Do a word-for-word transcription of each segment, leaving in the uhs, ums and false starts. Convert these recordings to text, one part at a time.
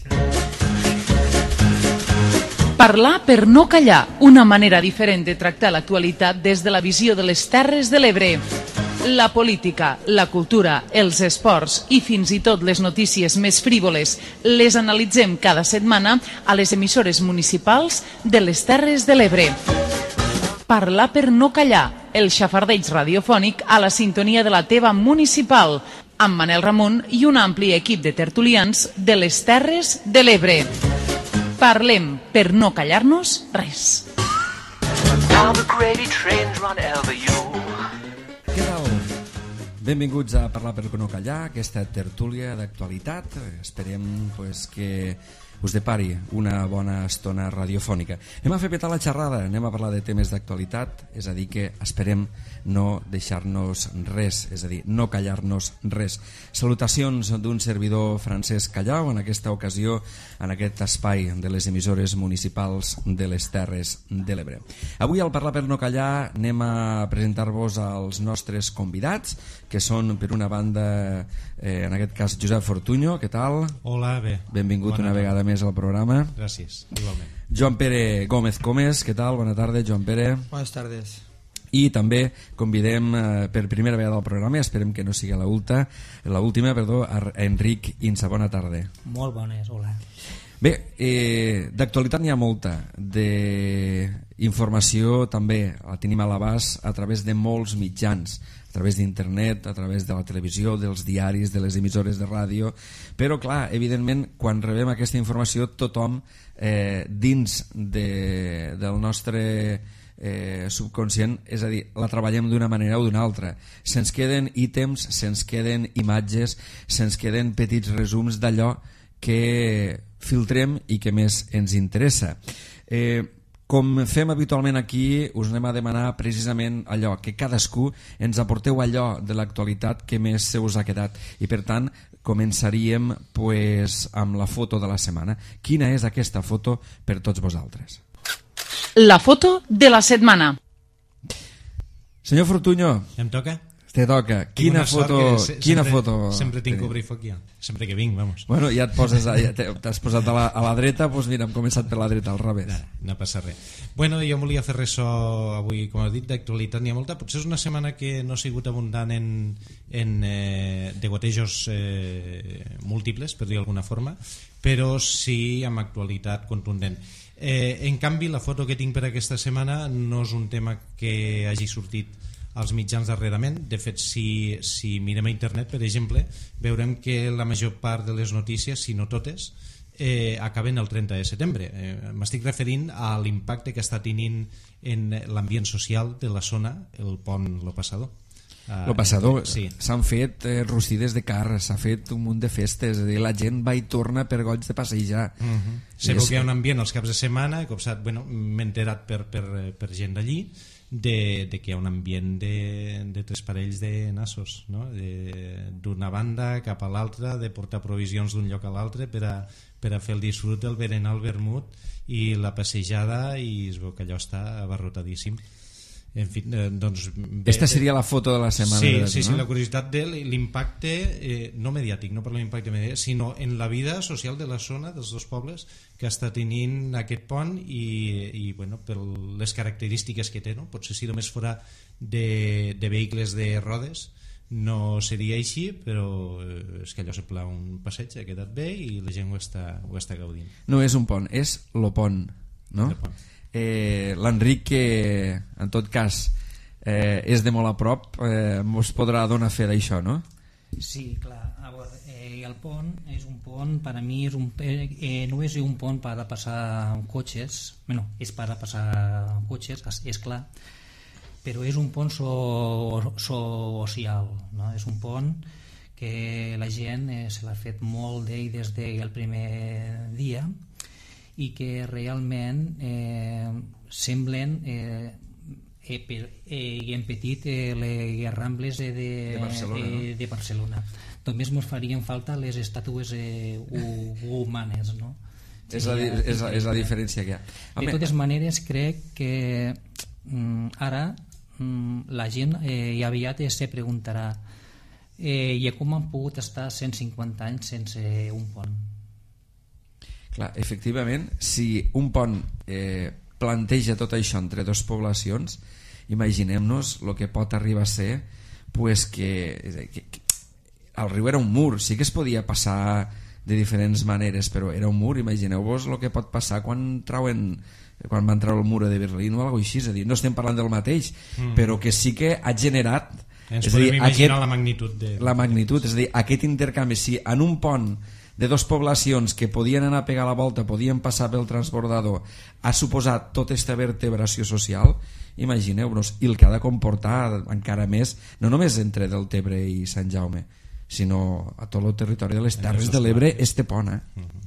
Parlar per no callar, una manera diferent de tractar l'actualitat des de la visió de les Terres de l'Ebre. La política, la cultura, els esports i fins i tot les notícies més frívoles les analitzem cada setmana a les emissores municipals de les Terres de l'Ebre. Parlar per no callar, el xafardeig radiofònic a la sintonia de la teva municipal, amb Manel Ramon i un ampli equip de tertulians de les Terres de l'Ebre. Parlem per no callar-nos res. Què tal? Benvinguts a Parlar per no callar, aquesta tertúlia d'actualitat. Esperem pues, que us depari una bona estona radiofònica. Anem a fer petar la xerrada, anem a parlar de temes d'actualitat, és a dir que esperem no deixar-nos res, és a dir, no callar-nos res. Salutacions d'un servidor Francesc Callau, en aquesta ocasió, en aquest espai de les emissores municipals de les Terres de l'Ebre. Avui al Parlar per no callar anem a presentar-vos als nostres convidats, que són per una banda, eh, en aquest cas Josep Fortuño, què tal? Hola, bé. Benvingut Bona una tarda. vegada més al programa. Gràcies, igualment. Joan Pere Gómez Comes, què tal? Bona tarda, Joan Pere. Buenas tardes. I també convidem eh, per primera vegada al programa, esperem que no sigui l'última, perdó, a Enric Insa. Bona tarda. Molt bones, hola. Bé, eh, d'actualitat n'hi ha molta, d'informació també la tenim a l'abast a través de molts mitjans, a través d'internet, a través de la televisió, dels diaris, de les emissores de ràdio, però clar, evidentment, quan rebem aquesta informació, tothom eh, dins de, del nostre eh, subconscient, és a dir, la treballem d'una manera o d'una altra. Se'ns queden ítems, se'ns queden imatges, se'ns queden petits resums d'allò que filtrem i que més ens interessa. Eh, com fem habitualment aquí, us anem a demanar precisament allò, que cadascú ens aporteu allò de l'actualitat que més se us ha quedat. I per tant, començaríem pues, amb la foto de la setmana. Quina és aquesta foto per tots vosaltres? La foto de la setmana. Senyor Fortuño, Em toca? te toca. Quina foto, se, quina sempre, foto sempre tinc tenim? cobrifoc ja, sempre que vinc, vamos. Bueno, ja et poses a, ja t'has posat a la, a la dreta, doncs mira, hem començat per la dreta, al revés. No, no passa res. Bueno, jo volia fer ressò avui, com he dit, d'actualitat n'hi ha molta. Potser és una setmana que no ha sigut abundant en, en eh, degotejos eh, múltiples, per dir d'alguna forma, però sí amb actualitat contundent. Eh, en canvi, la foto que tinc per aquesta setmana no és un tema que hagi sortit als mitjans darrerament. De fet, si, si mirem a internet, per exemple, veurem que la major part de les notícies, si no totes, eh, acaben el trenta de setembre. Eh, M'estic referint a l'impacte que està tenint en l'ambient social de la zona el pont Lo Passador. Uh, Lo Passador, sí. S'han fet eh, rossides de car, s'ha fet un munt de festes, és a dir, la gent va i torna per goig de passejar. Uh -huh. Se veu que hi ha un ambient als caps de setmana, com sap, bueno, m'he enterat per, per, per gent d'allí, de, de que hi ha un ambient de, de tres parells de nassos, no? D'una banda cap a l'altra, de portar provisions d'un lloc a l'altre per a, per a fer el disfrut, el berenar, el vermut i la passejada, i es veu que allò està abarrotadíssim. En fi, eh, doncs, bé, Esta seria la foto de la setmana. sí, de sí, tu, sí, no? la curiositat de l'impacte eh, no mediàtic, no per l'impacte mediàtic, sinó en la vida social de la zona, dels dos pobles, que està tenint aquest pont i, i bueno, per les característiques que té, no? Potser si només fora de, de vehicles de rodes no seria així, però eh, és que allò sembla un passeig, ha quedat bé i la gent ho està, ho està gaudint. No és un pont, és lo pont, no? El pont. Eh, L'Enric, que en tot cas eh, és de molt a prop, eh, mos podrà donar fe d'això, no? Sí, clar. A veure, eh, el pont és un pont, per a mi és un, eh, no és un pont per a passar cotxes, bueno, és per a passar cotxes, és clar, però és un pont so, social, no? És un pont que la gent eh, se l'ha fet molt d'ell des del primer dia, i que realment eh, semblen eh, eh, per, eh, i en petit eh, les rambles eh, de, de Barcelona, eh, no? de Barcelona. Només ens farien falta les estàtues eh, humanes, no? És la, és, la, és la diferència que hi ha. De totes maneres, crec que mm, ara mm, la gent eh, i aviat se preguntarà eh, i com han pogut estar cent cinquanta anys sense un pont? Clar, efectivament, si un pont eh, planteja tot això entre dues poblacions, imaginem-nos el que pot arribar a ser pues, que, que, que el riu era un mur, sí que es podia passar de diferents maneres, però era un mur. Imagineu-vos el que pot passar quan trauen quan van treure el mur de Berlín o alguna cosa així, és a dir, no estem parlant del mateix, mm. però que sí que ha generat, ens és podem dir, imaginar aquest, la magnitud de... la magnitud, és a dir, aquest intercanvi, si en un pont de dues poblacions que podien anar a pegar la volta, podien passar pel transbordador, ha suposat tota aquesta vertebració social, imagineu-vos, i el que ha de comportar encara més, no només entre Deltebre i Sant Jaume, sinó a tot el territori de les Terres de l'Ebre, este pont, eh? Uh-huh.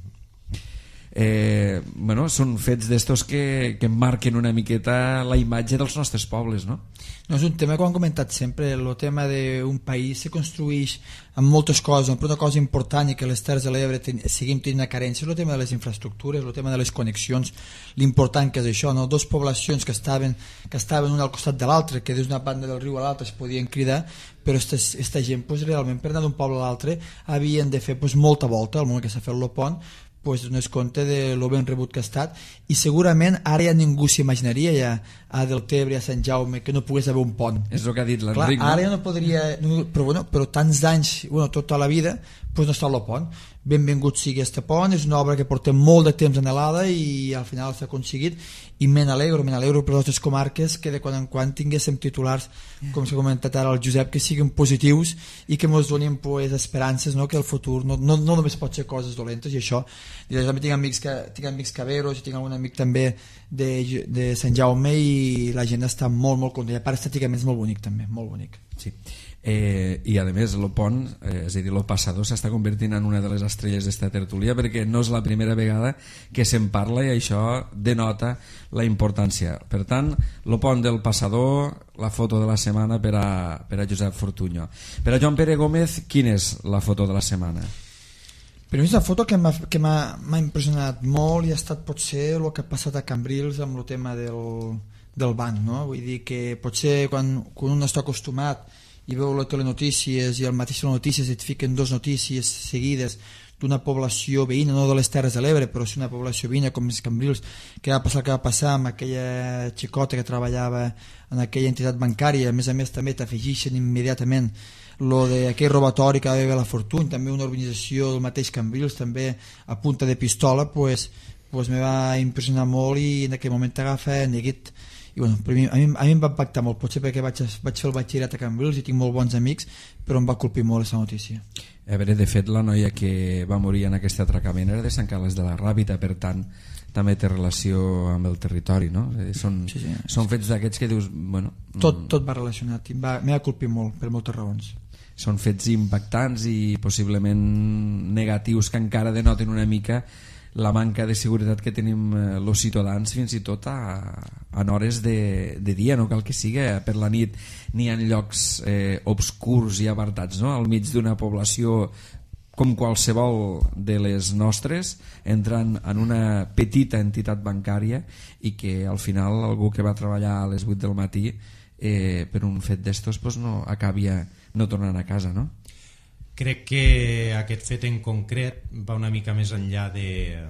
Eh, bueno, són fets d'estos que, que marquen una miqueta la imatge dels nostres pobles, no? No, és un tema que ho hem comentat sempre, el tema d'un país se construeix amb moltes coses, però una cosa important i que les Terres de l'Ebre ten, seguim tenint una carència és el tema de les infraestructures, el tema de les connexions, l'important que és això, no? Dos poblacions que estaven, que estaven una al costat de l'altra, que des d'una banda del riu a l'altra es podien cridar, però aquesta gent pues, realment per anar d'un poble a l'altre havien de fer pues, molta volta al moment que s'ha fet el pont, pues, dones compte de lo ben rebut que ha estat, i segurament ara ja ningú s'imaginaria ja a Deltebre, a Sant Jaume, que no pogués haver un pont. És el que ha dit l'Enric, no? Ara ja no podria, no, però, bueno, però tants anys, bueno, tota la vida, pues no està el pont. Benvingut sigui este pont, és una obra que portem molt de temps anhelada i al final s'ha aconseguit, i me n'alegro, me n'alegro per les nostres comarques que de quan en quan tinguéssim titulars, com s'ha comentat ara el Josep, que siguin positius i que ens donin pues, esperances, no? Que el futur no, no, no només pot ser coses dolentes, i això, i també tinc amics que tinc amics caberos, i tinc algun amic també de, de Sant Jaume, i la gent està molt molt contenta, a part estèticament és molt bonic també, molt bonic. Sí. Eh, i a més el pont, eh, és a dir, el passador s'està convertint en una de les estrelles d'esta tertúlia, perquè no és la primera vegada que se'n parla, i això denota la importància. Per tant, el pont del passador, la foto de la setmana per a, per a Josep Fortuño. Per a Joan Pere Gómez, quina és la foto de la setmana? Per mi és una foto que m'ha que m'ha impressionat molt, i ha estat potser el que ha passat a Cambrils amb el tema del, del banc, no? Vull dir que potser quan, quan un està acostumat i veu les telenotícies i al mateix notícies et fiquen dos notícies seguides d'una població veïna, no de les Terres de l'Ebre, però sí una població veïna com els Cambrils, que va passar el que va passar amb aquella xicota que treballava en aquella entitat bancària. A més a més també t'afegeixen immediatament lo d'aquell robatori que va haver a la Fortuny, també una organització del mateix Cambrils, també a punta de pistola, pues, pues me va impressionar molt, i en aquell moment t'agafa neguit. I bueno, per mi, a, mi, a mi em va impactar molt, potser perquè vaig, vaig fer el batxillerat a Cambrils i tinc molt bons amics, però em va colpir molt aquesta notícia. A veure, de fet, la noia que va morir en aquest atracament era de Sant Carles de la Ràbita, per tant també té relació amb el territori, no? Són, sí, sí, són fets d'aquests que dius, bueno... Tot, tot va relacionat, m'ha colpit molt per moltes raons. Són fets impactants i possiblement negatius, que encara denoten una mica la manca de seguretat que tenim els ciutadans, fins i tot a, a hores de, de dia, no cal que siga per la nit, ni en llocs eh, obscurs i apartats, no? Al mig d'una població com qualsevol de les nostres, entrant en una petita entitat bancària, i que al final algú que va treballar a les vuit del matí eh, per un fet d'estos pues no acabi no tornant a casa, no? Crec que aquest fet en concret va una mica més enllà de,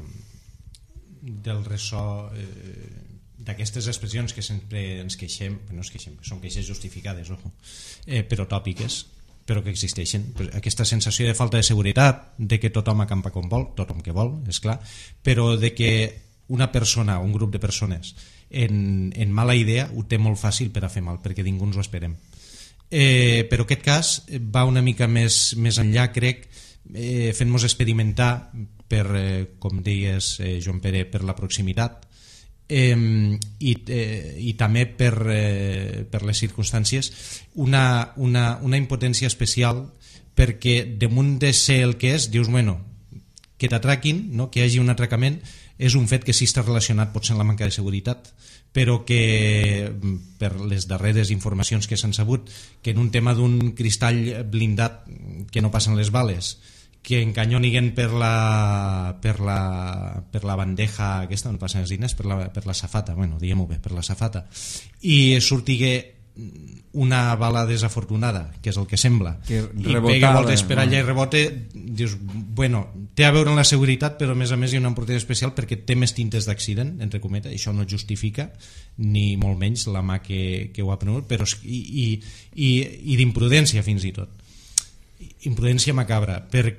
del ressò eh, d'aquestes expressions que sempre ens queixem, no ens queixem, són queixes justificades, ojo, eh, però tòpiques, però que existeixen. Aquesta sensació de falta de seguretat, de que tothom acampa com vol, tothom que vol, és clar, però de que una persona o un grup de persones en, en mala idea ho té molt fàcil per a fer mal, perquè ningú ens ho esperem. Eh, però aquest cas va una mica més, més enllà, crec, eh, fent-nos experimentar per, eh, com deies, eh, Joan Pere, per la proximitat, eh, i, eh, i també per, eh, per les circumstàncies, una, una, una impotència especial, perquè damunt de ser el que és, dius, bueno, que t'atraquin, no? Que hi hagi un atracament, és un fet que sí està relacionat potser amb la manca de seguretat, però que per les darreres informacions que s'han sabut, que en un tema d'un cristall blindat que no passen les bales, que encanyoniguen per la, per la, per la bandeja aquesta on passen els diners, per la, per la safata, bueno, diguem-ho bé, per la safata, i sortigué una bala desafortunada, que és el que sembla, que i pega voltes per allà i rebote, dius, bueno, té a veure amb la seguretat, però a més a més hi ha una importància especial perquè té més tintes d'accident, entre cometes, això no justifica ni molt menys la mà que, que ho ha prenut, però i, i, i, i d'imprudència fins i tot, imprudència macabra,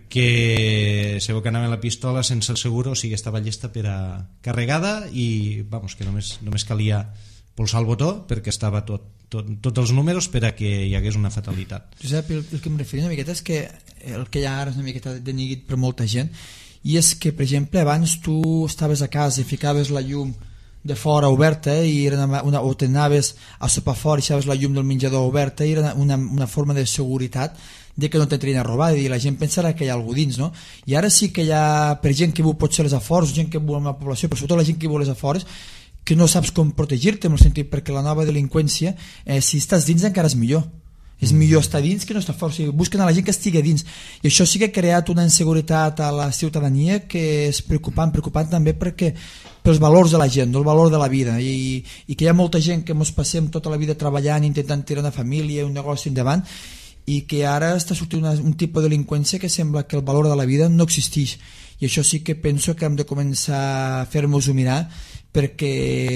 perquè sabeu que anava la pistola sense el seguro, o sigui, estava llesta per a carregada i vamos, que només, només calia polsar el botó perquè estava tot, tot, tots els números per a que hi hagués una fatalitat. Josep, el, el que em referia una miqueta és que el que hi ha ara és una miqueta deneguit per molta gent, i és que, per exemple, abans tu estaves a casa i ficaves la llum de fora oberta i era una, una, o t'anaves a sopar fora i deixaves la llum del menjador oberta i era una, una forma de seguretat de que no t'entrien a robar, i la gent pensarà que hi ha algú dins, no? I ara sí que hi ha, per gent que viu potser a les afores, gent que viu en la població, però sobretot la gent que viu a les afores, que no saps com protegir-te, en el sentit, perquè la nova delinqüència, eh, si estàs dins encara és millor. És millor estar dins que no estar fora, o sigui, busquen a la gent que estigui dins, i això sí que ha creat una inseguretat a la ciutadania que és preocupant, preocupant també perquè pels valors de la gent, el valor de la vida, i, i que hi ha molta gent que ens passem tota la vida treballant, intentant tirar una família, un negoci endavant, i que ara està sortint una, un tipus de delinqüència que sembla que el valor de la vida no existeix, i això sí que penso que hem de començar a fer-nos-ho mirar, perquè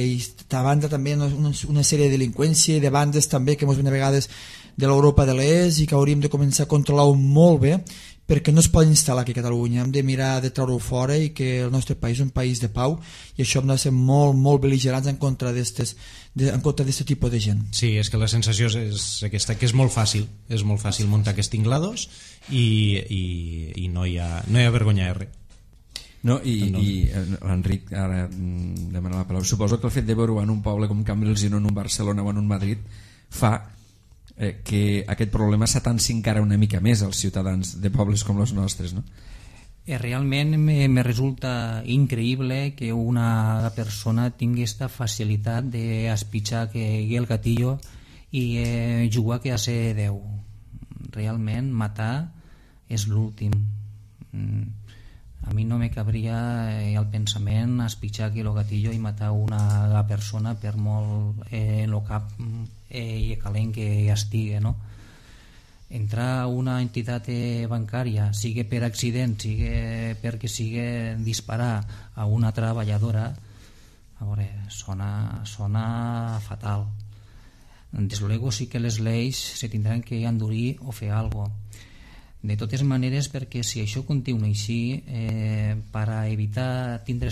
a banda també una, una sèrie de delinqüència i de bandes també que ens ven a vegades de l'Europa de l'Est i que hauríem de començar a controlar-ho molt bé, perquè no es pot instal·lar aquí a Catalunya, hem de mirar de treure-ho fora, i que el nostre país és un país de pau, i això hem de ser molt, molt bel·ligerants en contra d'estes, de, en contra d'aquest tipus de gent. Sí, és que la sensació és aquesta, que és molt fàcil, és molt fàcil muntar aquests tinglados i, i, i no hi ha, no hi ha vergonya R. No, i, no. i l'Enric ara demana la paraula. Suposo que el fet de veure-ho en un poble com Cambrils i no en un Barcelona o en un Madrid fa eh, que aquest problema s'atansi encara una mica més als ciutadans de pobles com els nostres, no? Eh, realment me, me resulta increïble que una persona tingui aquesta facilitat d'espitxar que hi ha el gatillo i eh, jugar que a ser Déu. Realment matar és l'últim. Mm. A mi no me cabria eh, el pensament espitxar que el gatillo i matar una persona per molt eh, en el cap eh, i calent que estigui, no? Entrar a una entitat eh, bancària, sigui per accident, sigui perquè sigui disparar a una treballadora, a veure, sona, sona fatal. Des luego sí que les lleis se tindran que endurir o fer alguna cosa. De totes maneres, perquè si això continua així, eh, per a evitar tindre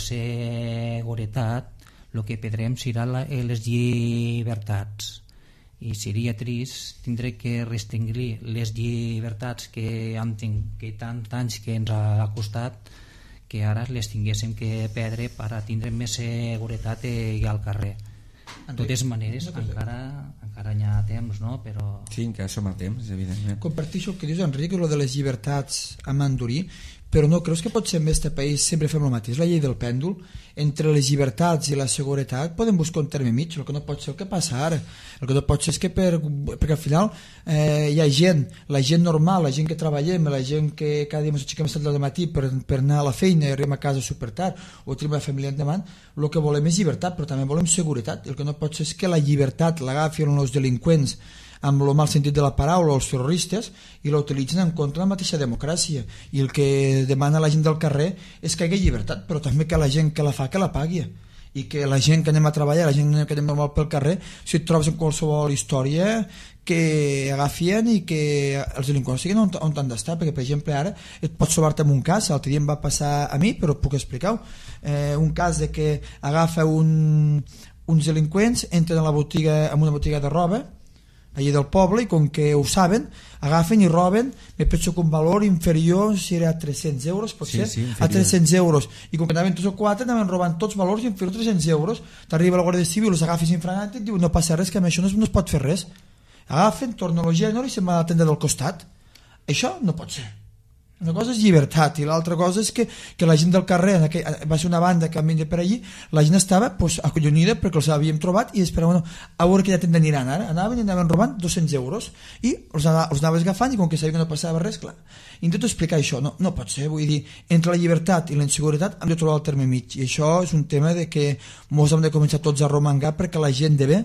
seguretat, el que perdrem serà la, les llibertats, i seria trist tindre que restringir les llibertats que hem tingut, que tants anys que ens ha costat, que ara les tinguéssim que perdre per a tindre més seguretat eh, al carrer. De totes maneres, encara, encara hi ha temps, no? Però... Sí, encara som a temps, evidentment. Comparteixo el que dius, Enric, lo de les llibertats a mandurir, però no creus que potser en este país sempre fem el mateix, la llei del pèndol, entre les llibertats i la seguretat podem buscar un terme mig, el que no pot ser el que passa ara, el que no pot ser és que per, perquè al final eh, hi ha gent, la gent normal, la gent que treballem, la gent que cada dia ens aixequem a set del matí per, per anar a la feina i arribem a casa super tard o tenim la família endavant, el que volem és llibertat, però també volem seguretat, el que no pot ser és que la llibertat l'agafin els delinqüents amb el mal sentit de la paraula, els terroristes, i l'utilitzen en contra de la mateixa democràcia, i el que demana la gent del carrer és que hi hagi llibertat, però també que la gent que la fa que la pagui, i que la gent que anem a treballar, la gent que anem normal pel carrer, si et trobes en qualsevol història que agafien i que els delinqüents siguin on, on han d'estar, perquè per exemple ara et pots trobar-te en un cas, l'altre dia em va passar a mi però puc explicar-ho, eh, un cas de que agafa un, uns delinqüents, entren a la botiga, en una botiga de roba allí del poble, i com que ho saben agafen i roben, me penso que un valor inferior, si era a tres-cents euros potser, sí, sí, a tres-cents euros, i com que anaven tots o quatre anaven robant tots valors inferiors a tres-cents euros, t'arriba la Guàrdia Civil, els agafis infragant i et diu no passa res, que amb això no es, no es pot fer res, agafen, tornen al gènere i se'n va a la tenda del costat. Això no pot ser. Una cosa és llibertat i l'altra cosa és que, que la gent del carrer, aquell, va ser una banda que vam per allí, la gent estava pues, acollonida perquè els havíem trobat i esperaven a veure que ja tenda aniran ara, anaven i anaven robant dos-cents euros i els, els anaves agafant i com que sabia que no passava res, clar, intento explicar això, no, no pot ser, vull dir, entre la llibertat i la inseguretat hem de trobar el terme mig, i això és un tema de que mos hem de començar tots a romangar perquè la gent de bé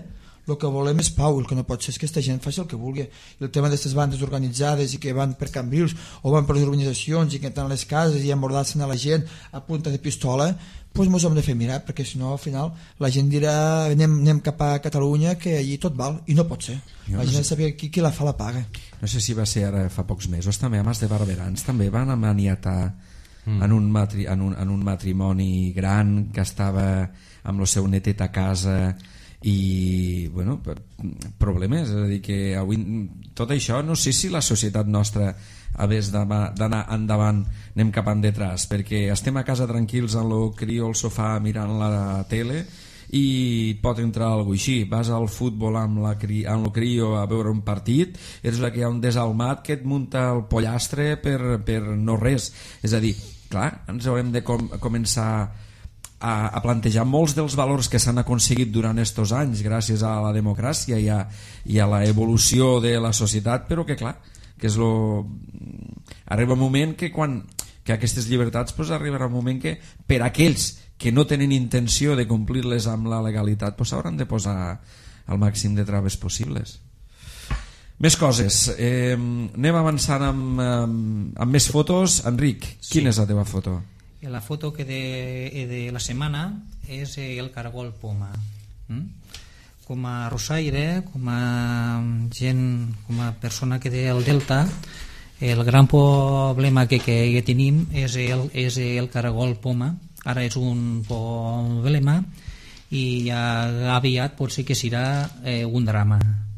el que volem és pau, el que no pot ser és que aquesta gent faci el que vulgui. I el tema d'aquestes bandes organitzades i que van per Cambrils o van per les organitzacions i que entren a les cases i emmordassen a la gent a punta de pistola, doncs mos hem de fer mirar, perquè si no al final la gent dirà anem, anem cap a Catalunya que allí tot val, i no pot ser. Jo la gent no sé. Sabia qui, qui la fa la paga. No sé si va ser ara fa pocs mesos també a Mas de Barberans també van amaniatar mm. en, un matri, en, un, en un matrimoni gran que estava amb el seu netet a casa i bueno, problemes, és a dir que avui tot això no sé si la societat nostra hagués d'anar endavant anem cap endetrás, perquè estem a casa tranquils en el crio al sofà mirant la tele i pot entrar algú així, vas al futbol amb, la cri, amb el crio a veure un partit, eres la que hi ha un desalmat que et munta el pollastre per, per no res, és a dir clar, ens haurem de com, començar a, a plantejar molts dels valors que s'han aconseguit durant estos anys gràcies a la democràcia i a, i a la evolució de la societat, però que clar que és lo... arriba un moment que quan que aquestes llibertats pues, arribarà un moment que per aquells que no tenen intenció de complir-les amb la legalitat pues, s'hauran de posar el màxim de traves possibles. Més coses, eh, anem avançant amb, amb, amb més fotos. Enric, sí. Quina és la teva foto? La foto que de, de la setmana és el caragol poma. Mm? Com a rossaire, com a gent, com a persona que té el delta, el gran problema que, que, que tenim és el, és el caragol poma. Ara és un problema i ja aviat pot ser que serà eh, un drama.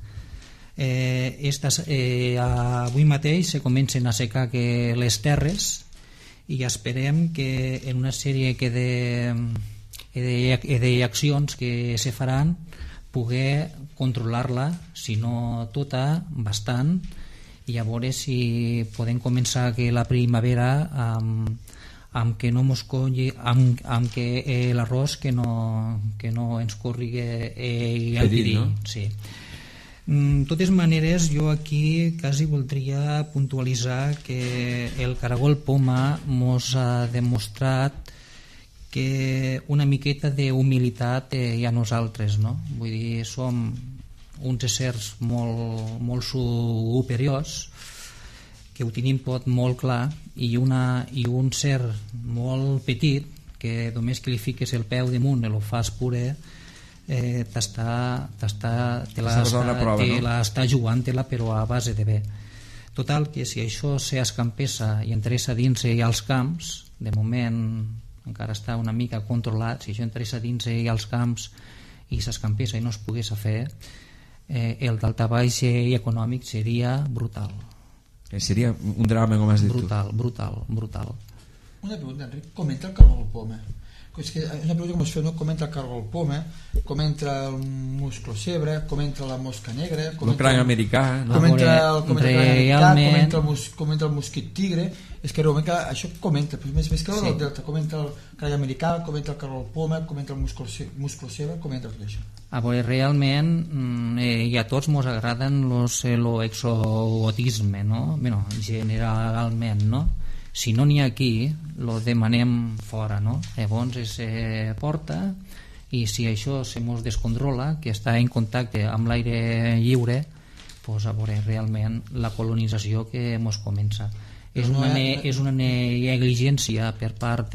Eh, estas, eh, avui mateix se comencen a secar que les terres i esperem que en una sèrie que de, de, de accions que se faran poder controlar-la, si no tota, bastant, i a veure si podem començar que la primavera amb, amb que no mos colli, amb, amb que eh, l'arròs que no, que no ens corrigui eh, el perill, no? Sí. De totes maneres, jo aquí quasi voldria puntualitzar que el caragol poma mos ha demostrat que una miqueta d'humilitat eh, hi ha nosaltres, no? Vull dir, som uns éssers molt, molt superiors que ho tenim tot molt clar i, una, i un ser molt petit que només que li fiques el peu damunt i lo fas pure eh, t'està t'està te l'està no? jugant-te-la però a base de bé. Total, que si això s'escampessa i entrés a dins i als camps, de moment encara està una mica controlat, si això entrés a dins i als camps i s'escampessa i no es pogués fer, eh, el daltabaix econòmic seria brutal. Eh, seria un drama, com has dit brutal, tu. Brutal, brutal. Una pregunta, Enric, com entra el caragol poma? És que una pregunta que m'has fet, no? Com entra el caragol poma, com entra el musclo cebre, com entra la mosca negra, com el cranc americà, no? com entra el, com entra el cranc americà, realment... com entra el, mus, com entra el mosquit tigre. És que realment que això com entra, més, més que el sí. del delta, com entra el cranc americà, com entra el caragol poma, com entra el musclo, musclo cebre, com entra tot això. A veure, realment eh, i a tots ens agraden l'exotisme, no? Bueno, generalment, no? Si no n'hi ha aquí, lo demanem fora, no? Llavors es eh, porta i si això se mos descontrola, que està en contacte amb l'aire lliure, pues a veure realment la colonització que mos comença. És una, ne, és una negligència per part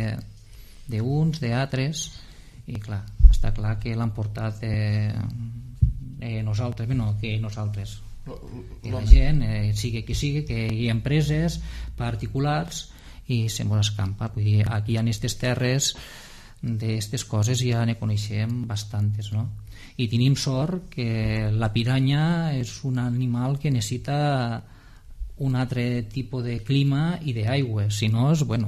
d'uns, d'altres, i clar, està clar que l'han portat eh, eh, nosaltres, bueno, que nosaltres, que la gent, eh, sigui que sigui, que hi ha empreses, particulars, i se mos escampa. Vull dir, aquí en aquestes terres d'aquestes coses ja ne coneixem bastantes, no? I tenim sort que la piranya és un animal que necessita un altre tipus de clima i d'aigua, si no és, bueno,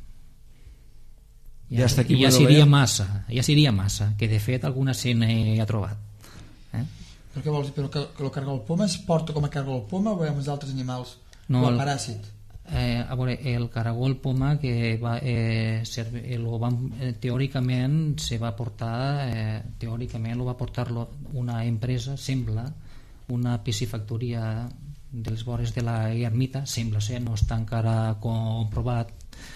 ja, ja, ja seria massa, ja seria massa, que de fet alguna se n'ha trobat. Eh? Però què vols dir? Però que, que el caragol poma es porta com a caragol poma o amb els altres animals? No, o el paràsit? Eh, a veure, el caragol poma que va, eh, serve, eh, lo van, eh, teòricament se va portar eh, teòricament lo va portar lo, una empresa, sembla, una piscifactoria dels vores de la ermita, sembla ser, no està encara comprovat,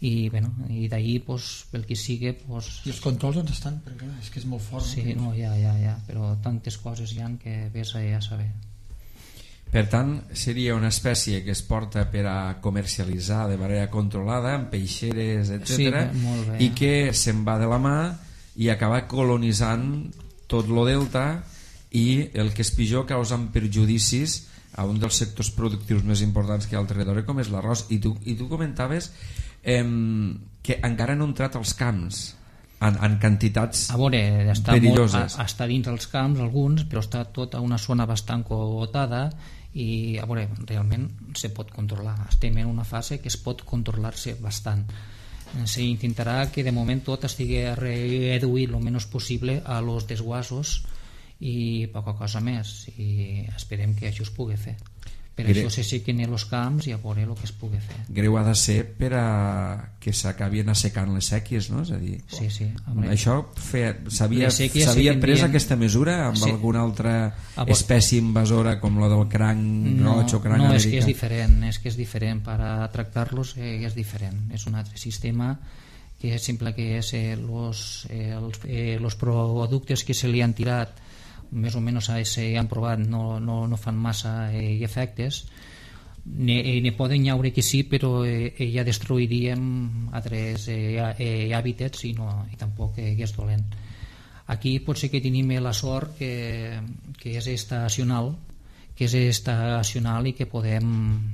i, bueno, i d'ahir pues, pel que sigui pues... I els controls on estan? Perquè clar, és que és molt fort. Sí, no, ja, ja, ja, però tantes coses hi ha que vés a, a saber. Per tant, seria una espècie que es porta per a comercialitzar de manera controlada, amb peixeres, etcètera, sí, molt bé, i que se'n va de la mà i acaba colonitzant tot lo delta i, el que és pitjor, causant perjudicis a un dels sectors productius més importants que hi ha al territori, com és l'arròs. I tu, i tu comentaves eh, que encara no han entrat als camps en, en quantitats a veure, està perilloses. Molt, a, està dins els camps alguns, però està tota una zona bastant cogotada i a veure, realment se pot controlar. Estem en una fase que es pot controlar-se bastant. S'intentarà que de moment tot estigui reduït el menys possible a los desguassos i poca cosa més, i esperem que això es pugui fer. Per Greu. això se sequen els camps i a veure el que es pugui fer. Greu ha de ser per a que s'acabin assecant les sèquies, no? És a dir, sí, sí, home, això s'havia se pres tindrien... aquesta mesura amb sí. alguna altra a espècie invasora com la del cranc no, roig o cranc no, americà? és que és diferent, és que és diferent per a tractar-los, eh, és diferent, és un altre sistema que sembla que és eh, los, eh, els eh, los productes que se li han tirat més o menys s'hi han provat, no, no, no fan massa eh, efectes. Ne, eh, ne poden llaure que sí, però eh, ja destruiríem altres eh, eh, hàbitats i, no, i tampoc eh, és dolent. Aquí pot ser que tenim la sort que, que és estacional, que és estacional i que podem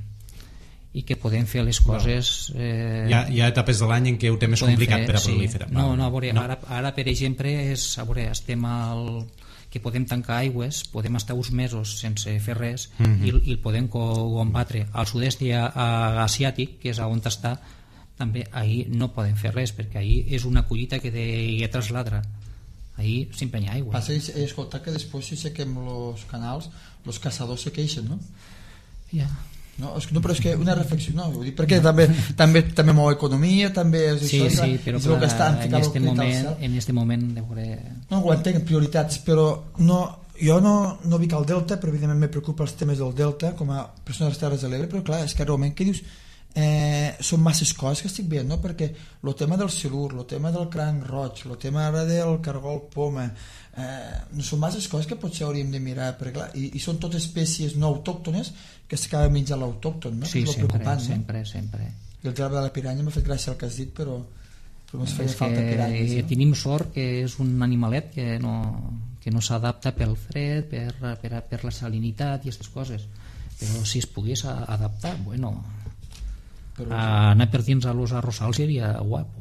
i que podem fer les coses eh, hi, ha, hi ha etapes de l'any en què ho té més complicat fer, per a proliferar. Sí. No, no, a veure, no. Ara, ara per exemple és, a veure, estem al que podem tancar aigües, podem estar uns mesos sense fer res mm-hmm. i, i el podem combatre. Al sud-est asiàtic, que és on està, també ahir no podem fer res, perquè ahir és una collita que de tras l'altra. Ahir sempre hi ha aigua. Passa, he escoltat que després si sequem els canals, els caçadors se queixen, no? Ja. No, és, no, però és que una reflexió, no, vull dir, perquè també, també, també mou economia, també és sí, això, sí, però clar, que està, en este moment, en este moment de veure... No, ho entenc, prioritats, però no, jo no, no vic al Delta, però evidentment me preocupa els temes del Delta com a persona de les Terres de l'Ebre, però clar, és que realment que dius eh, són masses coses que estic veient, no? Perquè el tema del silur, el tema del cranc roig, el tema ara del cargol poma, eh, no són masses coses que potser hauríem de mirar, perquè clar, i, i són totes espècies no autòctones que s'acaba menjant l'autòcton, no? Sí, que és sempre, preocupant, sempre, no? sempre. I el gerbe de la piranya m'ha fet gràcia el que has dit, però, però no es feia és falta piranyes. No? Tenim sort que és un animalet que no, que no s'adapta pel fred, per, per, per la salinitat i aquestes coses. Però si es pogués adaptar, bueno, però... anar per dins a los arrossals seria guapo.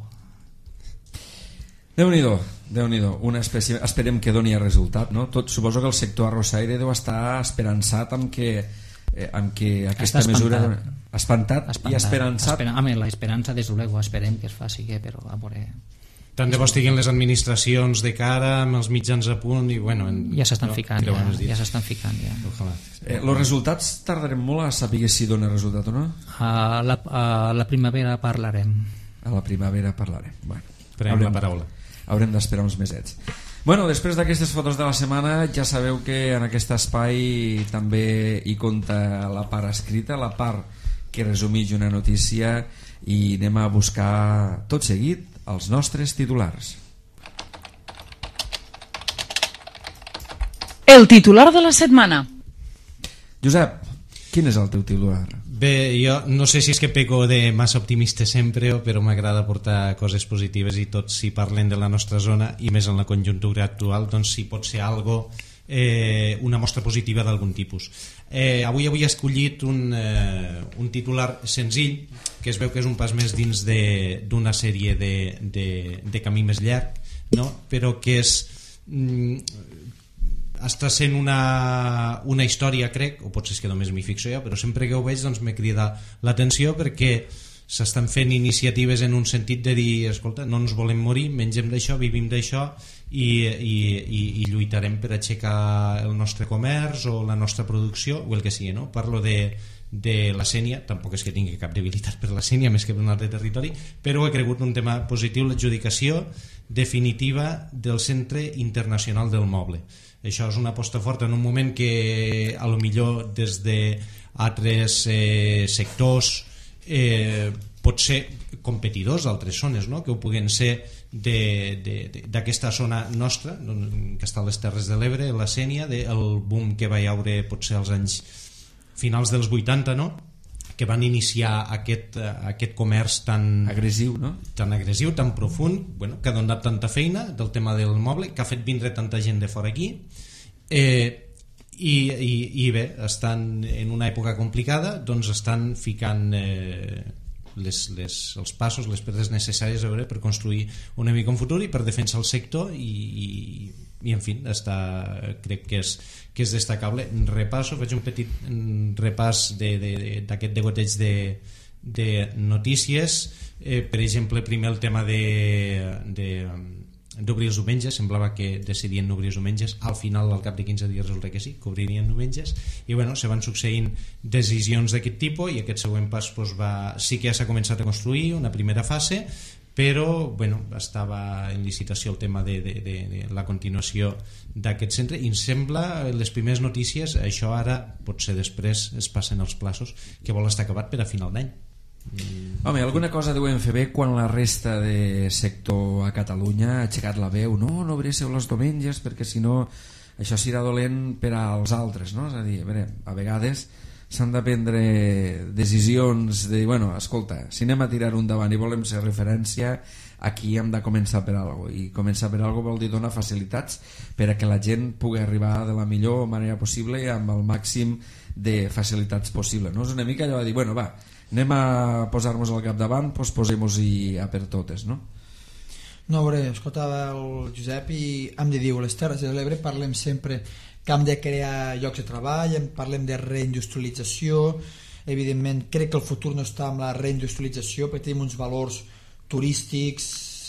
Déu-n'hi-do, Déu-n'hi-do, una espècie, esperem que doni resultat, no? Tot, suposo que el sector arrossaire deu estar esperançat amb que, eh, amb que aquesta mesura espantat, espantat i esperançat. Espera, home, l'esperança des de luego esperem que es faci, però a veure... Tant de bo estiguin les administracions de cara amb els mitjans a punt i bueno... En, ja s'estan no, ficant, ja, ja s'estan ficant ja. Eh, els resultats tardarem molt a saber si dona resultat o no? A la, a la primavera parlarem. A la primavera parlarem. Bueno, Prenem la paraula. Haurem d'esperar uns mesets. Bueno, després d'aquestes fotos de la setmana ja sabeu que en aquest espai també hi compta la part escrita, la part que resumeix una notícia, i anem a buscar tot seguit els nostres titulars. El titular de la setmana. Josep, quin és el teu titular? Bé, jo no sé si és que peco de massa optimista sempre, però m'agrada portar coses positives i tots si parlen de la nostra zona i més en la conjuntura actual, doncs si pot ser algo, eh, una mostra positiva d'algun tipus. Eh, avui avui he escollit un, eh, un titular senzill, que es veu que és un pas més dins d'una sèrie de, de, de camí més llarg, no? Però que és... Mm, està sent una, una història, crec, o potser és que només m'hi fixo jo, però sempre que ho veig doncs me crida l'atenció perquè s'estan fent iniciatives en un sentit de dir, escolta, no ens volem morir, mengem d'això, vivim d'això i, i, i, i lluitarem per aixecar el nostre comerç o la nostra producció o el que sigui, no? Parlo de, de la Sénia, tampoc és que tingui cap debilitat per la Sénia més que per un altre territori, però he cregut un tema positiu, l'adjudicació definitiva del Centre Internacional del Moble. Això és una aposta forta en un moment que a lo millor des d'altres eh, sectors eh, potser competidors d'altres zones, no? Que ho puguen ser d'aquesta zona nostra, que està a les Terres de l'Ebre, la Sénia, el boom que va hi haure potser als anys finals dels vuitanta, no? Que van iniciar aquest, aquest comerç tan agressiu, no? tan agressiu, tan profund, bueno, que ha donat tanta feina del tema del moble, que ha fet vindre tanta gent de fora aquí, eh, i, i, i bé, estan en una època complicada, doncs estan ficant eh, les, les, els passos, les pedres necessàries a veure, per construir una mica un futur i per defensar el sector i, i, i en fi, està, crec que és, que és destacable. Repasso, faig un petit repàs d'aquest degoteig de, de notícies, eh, per exemple, primer el tema de, de d'obrir els diumenges, semblava que decidien no obrir els diumenges, al final al cap de quinze dies resulta que sí, que obririen diumenges, i bueno, se van succeint decisions d'aquest tipus, i aquest següent pas doncs, va, sí que ja s'ha començat a construir una primera fase, però bueno, estava en licitació el tema de, de, de, de la continuació d'aquest centre, i em sembla, les primeres notícies, això ara potser després es passen els plaços, que vol estar acabat per a final d'any. Home, alguna cosa deuen fer bé quan la resta de sector a Catalunya ha aixecat la veu, no, no obríssiu els diumenges perquè si no això serà dolent per als altres, no? És a dir, a, veure, a vegades s'han de prendre decisions de, bueno, escolta, si anem a tirar un davant i volem ser referència, aquí hem de començar per alguna cosa, i començar per alguna cosa vol dir donar facilitats per a que la gent pugui arribar de la millor manera possible i amb el màxim de facilitats possible, no? És una mica allò de dir, bueno, va, anem a posar-nos al capdavant, doncs posem-nos-hi a per totes, no? No, a veure, escoltava el Josep i hem de dir, a les Terres de l'Ebre parlem sempre que hem de crear llocs de treball, parlem de reindustrialització, evidentment crec que el futur no està amb la reindustrialització perquè tenim uns valors turístics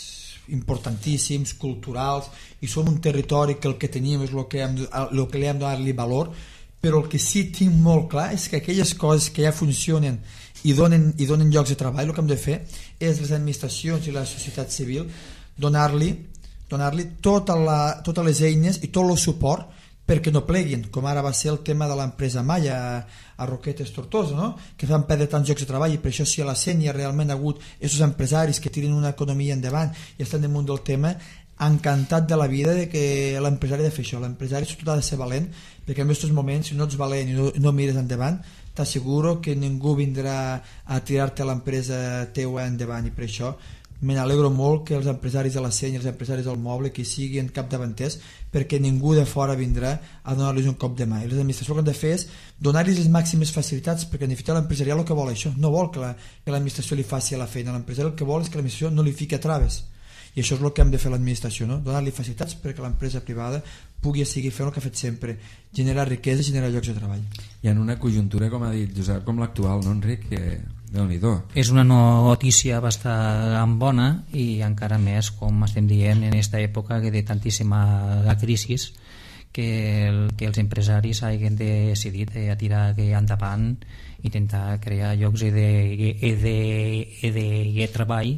importantíssims, culturals, i som un territori que el que tenim és el que, hem, el que li hem de donar-li valor, però el que sí tinc molt clar és que aquelles coses que ja funcionen i donen, i donen llocs de treball, el que hem de fer és les administracions i la societat civil donar-li donar-li tota la, totes les eines i tot el suport perquè no pleguin, com ara va ser el tema de l'empresa Maya a, a Roquetes Tortosa, no? Que fan perdre tants llocs de treball, i per això si a la Sénia realment ha hagut aquests empresaris que tiren una economia endavant i estan damunt del tema, encantat de la vida de que l'empresari ha de fer això. L'empresari sobretot ha de ser valent, perquè en aquests moments si no ets valent i no, no mires endavant, t'asseguro que ningú vindrà a tirar-te l'empresa teua endavant, i per això me n'alegro molt que els empresaris de la Sénia, els empresaris del moble, que siguin capdavanters, perquè ningú de fora vindrà a donar-los un cop de mà. I les administracions el que han de fer és donar-los les màximes facilitats, perquè en definitiva l'empresariat el que vol això, no vol que l'administració li faci la feina, l'empresari el que vol és que l'administració no li fiqui a traves, i això és el que hem de fer l'administració, no? Donar-li facilitats perquè l'empresa privada pugui seguir fent el que ha fet sempre, generar riquesa i generar llocs de treball. I en una conjuntura, com ha dit Josep, com l'actual, no, Enric? Que Déu-n'hi-do. És una notícia bastant bona, i encara més, com estem dient, en aquesta època de tantíssima crisi, que, el, que els empresaris hagin decidit a tirar endavant, intentar crear llocs de, de, de, de treball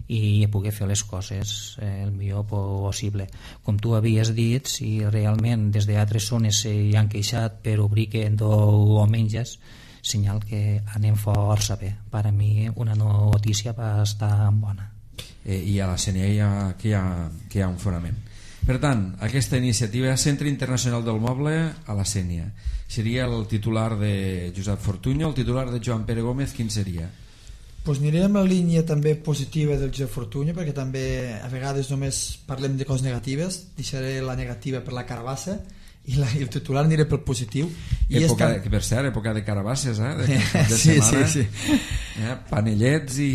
i poder fer les coses el millor possible. Com tu havies dit, si realment des d'altres zones s'hi han queixat per obrir que en diumenges, senyal que anem força bé. Per a mi una notícia bastant bona. Eh, I a la Sénia hi ha, que, hi ha, que hi ha un fonament. Per tant, aquesta iniciativa Centre Internacional del Moble a la Sénia seria el titular de Josep Fortuño, el titular de Joan Pere Gómez, quin seria? Pues anirem en la línia també positiva del Josep Fortuño, perquè també a vegades només parlem de coses negatives. Deixaré la negativa per la carabassa i, la, i el titular aniré pel positiu. I època, tan... que per cert, època de carabasses, eh? De, de sí, setmana, sí, sí. Eh? Panellets i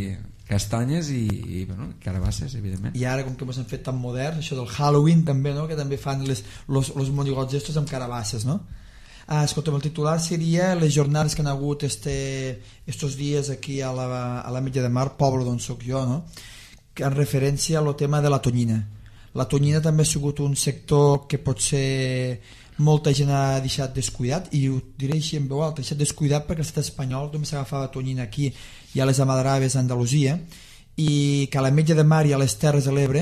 castanyes i, i bueno, carabasses, evidentment. I ara, com que ens han fet tan moderns, això del Halloween també, no? Que també fan les, los, los monigots estos amb carabasses, no? Ah, escolta'm, el titular seria les jornades que han hagut este, estos dies aquí a la, a la Metlla de Mar, poble d'on soc jo, no? Que en referència al tema de la tonyina. La tonyina també ha sigut un sector que potser molta gent ha deixat descuidat, i ho diré així en veu alta, ha deixat descuidat perquè l'estat espanyol només s'agafava tonyina aquí i a les Amadraves a Andalusia, i que a la Metlla de Mar i a les Terres de l'Ebre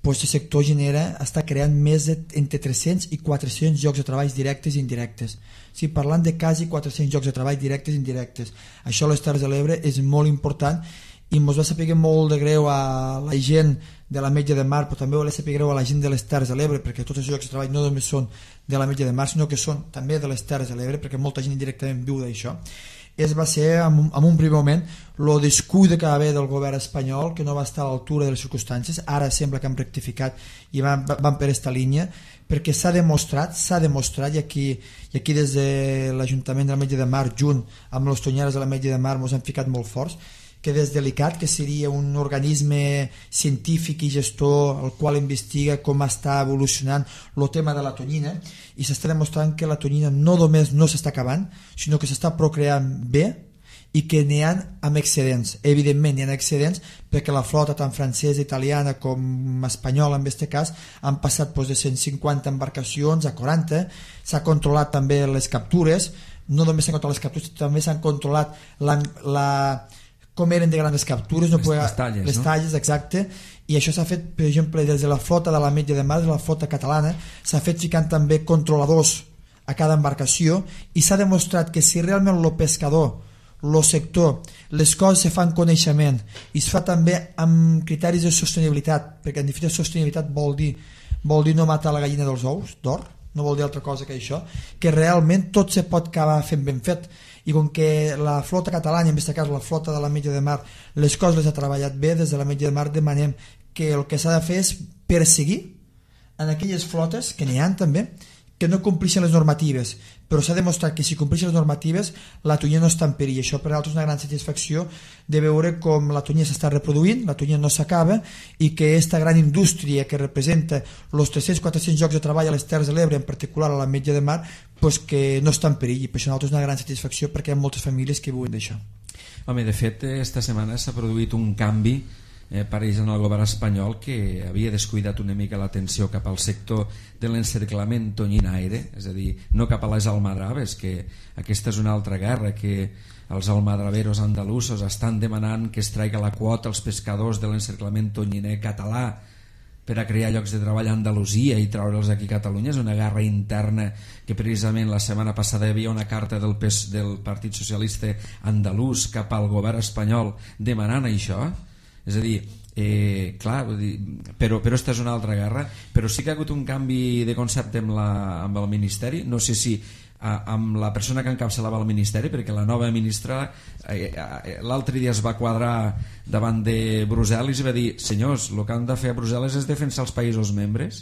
pues, el sector genera, està creant més de entre tres-cents i quatre-cents llocs de treball directes i indirectes. Sí, parlant de quasi quatre-cents llocs de treball directes i indirectes. Això a les Terres de l'Ebre és molt important i ens va saber molt de greu a la gent de l'Ametlla de Mar, però també va saber greu a la gent de les Terres de l'Ebre, perquè tots els llocs de treball no només són de l'Ametlla de Mar, sinó que són també de les Terres de l'Ebre, perquè molta gent indirectament viu d'això. Es va ser, en un, en un primer moment, el descuide que va haver del govern espanyol, que no va estar a l'altura de les circumstàncies. Ara sembla que han rectificat i van, van per aquesta línia, perquè s'ha demostrat, s'ha demostrat, i aquí, i aquí des de l'Ajuntament de l'Ametlla de Mar, junt amb les Tonyeres de l'Ametlla de Mar, ens han ficat molt forts, que des de l'I C A T, que seria un organisme científic i gestor el qual investiga com està evolucionant el tema de la tonyina, i s'està demostrant que la tonyina no només no s'està acabant, sinó que s'està procreant bé i que n'hi ha amb excedents. Evidentment n'hi ha excedents perquè la flota tant francesa, italiana com espanyola en aquest cas han passat doncs, de cent cinquanta embarcacions a quaranta, s'ha controlat també les captures, no només s'han controlat les captures, també s'han controlat la, la com eren de grans captures, no les, poder, les talles, les no? talles, exacte, i això s'ha fet, per exemple, des de la flota de l'Ametlla de Mar, de la flota catalana, s'ha fet ficant també controladors a cada embarcació, i s'ha demostrat que si realment el pescador, el sector, les coses se fan coneixement, i es fa també amb criteris de sostenibilitat, perquè en definitiva sostenibilitat vol dir, vol dir no matar la gallina dels ous d'or, no vol dir altra cosa que això, que realment tot se pot acabar fent ben fet, i com que la flota catalana, en aquest cas la flota de l'Ametlla de Mar, les coses les ha treballat bé, des de l'Ametlla de Mar demanem que el que s'ha de fer és perseguir en aquelles flotes, que n'hi ha també, que no compleixen les normatives, però s'ha demostrat que si compleixen les normatives la tonyina no està en perill. Això per a nosaltres és una gran satisfacció de veure com la tonyina s'està reproduint, la tonyina no s'acaba, i que aquesta gran indústria que representa els tres-cents a quatre-cents llocs de treball a les Terres de l'Ebre, en particular a l'Ametlla de Mar, pues que no està en perill, i per això nosaltres és una gran satisfacció perquè hi ha moltes famílies que viuen d'això. Home, de fet, esta setmana s'ha produït un canvi eh, pareix en el govern espanyol, que havia descuidat una mica l'atenció cap al sector de l'encerclament tonyinaire, és a dir, no cap a les almadraves, que aquesta és una altra guerra, que els almadraveros andalusos estan demanant que es traiga la quota als pescadors de l'encerclament tonyiner català per a crear llocs de treball a Andalusia i treure'ls aquí a Catalunya. És una guerra interna que precisament la setmana passada hi havia una carta del, P S, del Partit Socialista andalús cap al govern espanyol demanant això. És a dir, eh, clar, vull dir, però, però esta és una altra guerra, però sí que ha hagut un canvi de concepte amb, la, amb el Ministeri, no sé si a, amb la persona que encapçalava el Ministeri, perquè la nova ministra eh, eh, l'altre dia es va quadrar davant de Brussel·les i va dir, senyors, el que han de fer a Brussel·les és defensar els països membres,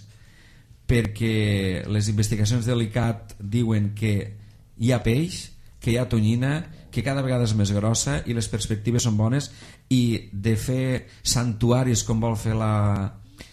perquè les investigacions de l'I C A T diuen que hi ha peix, que hi ha tonyina, que cada vegada és més grossa i les perspectives són bones, i de fer santuaris com vol fer la,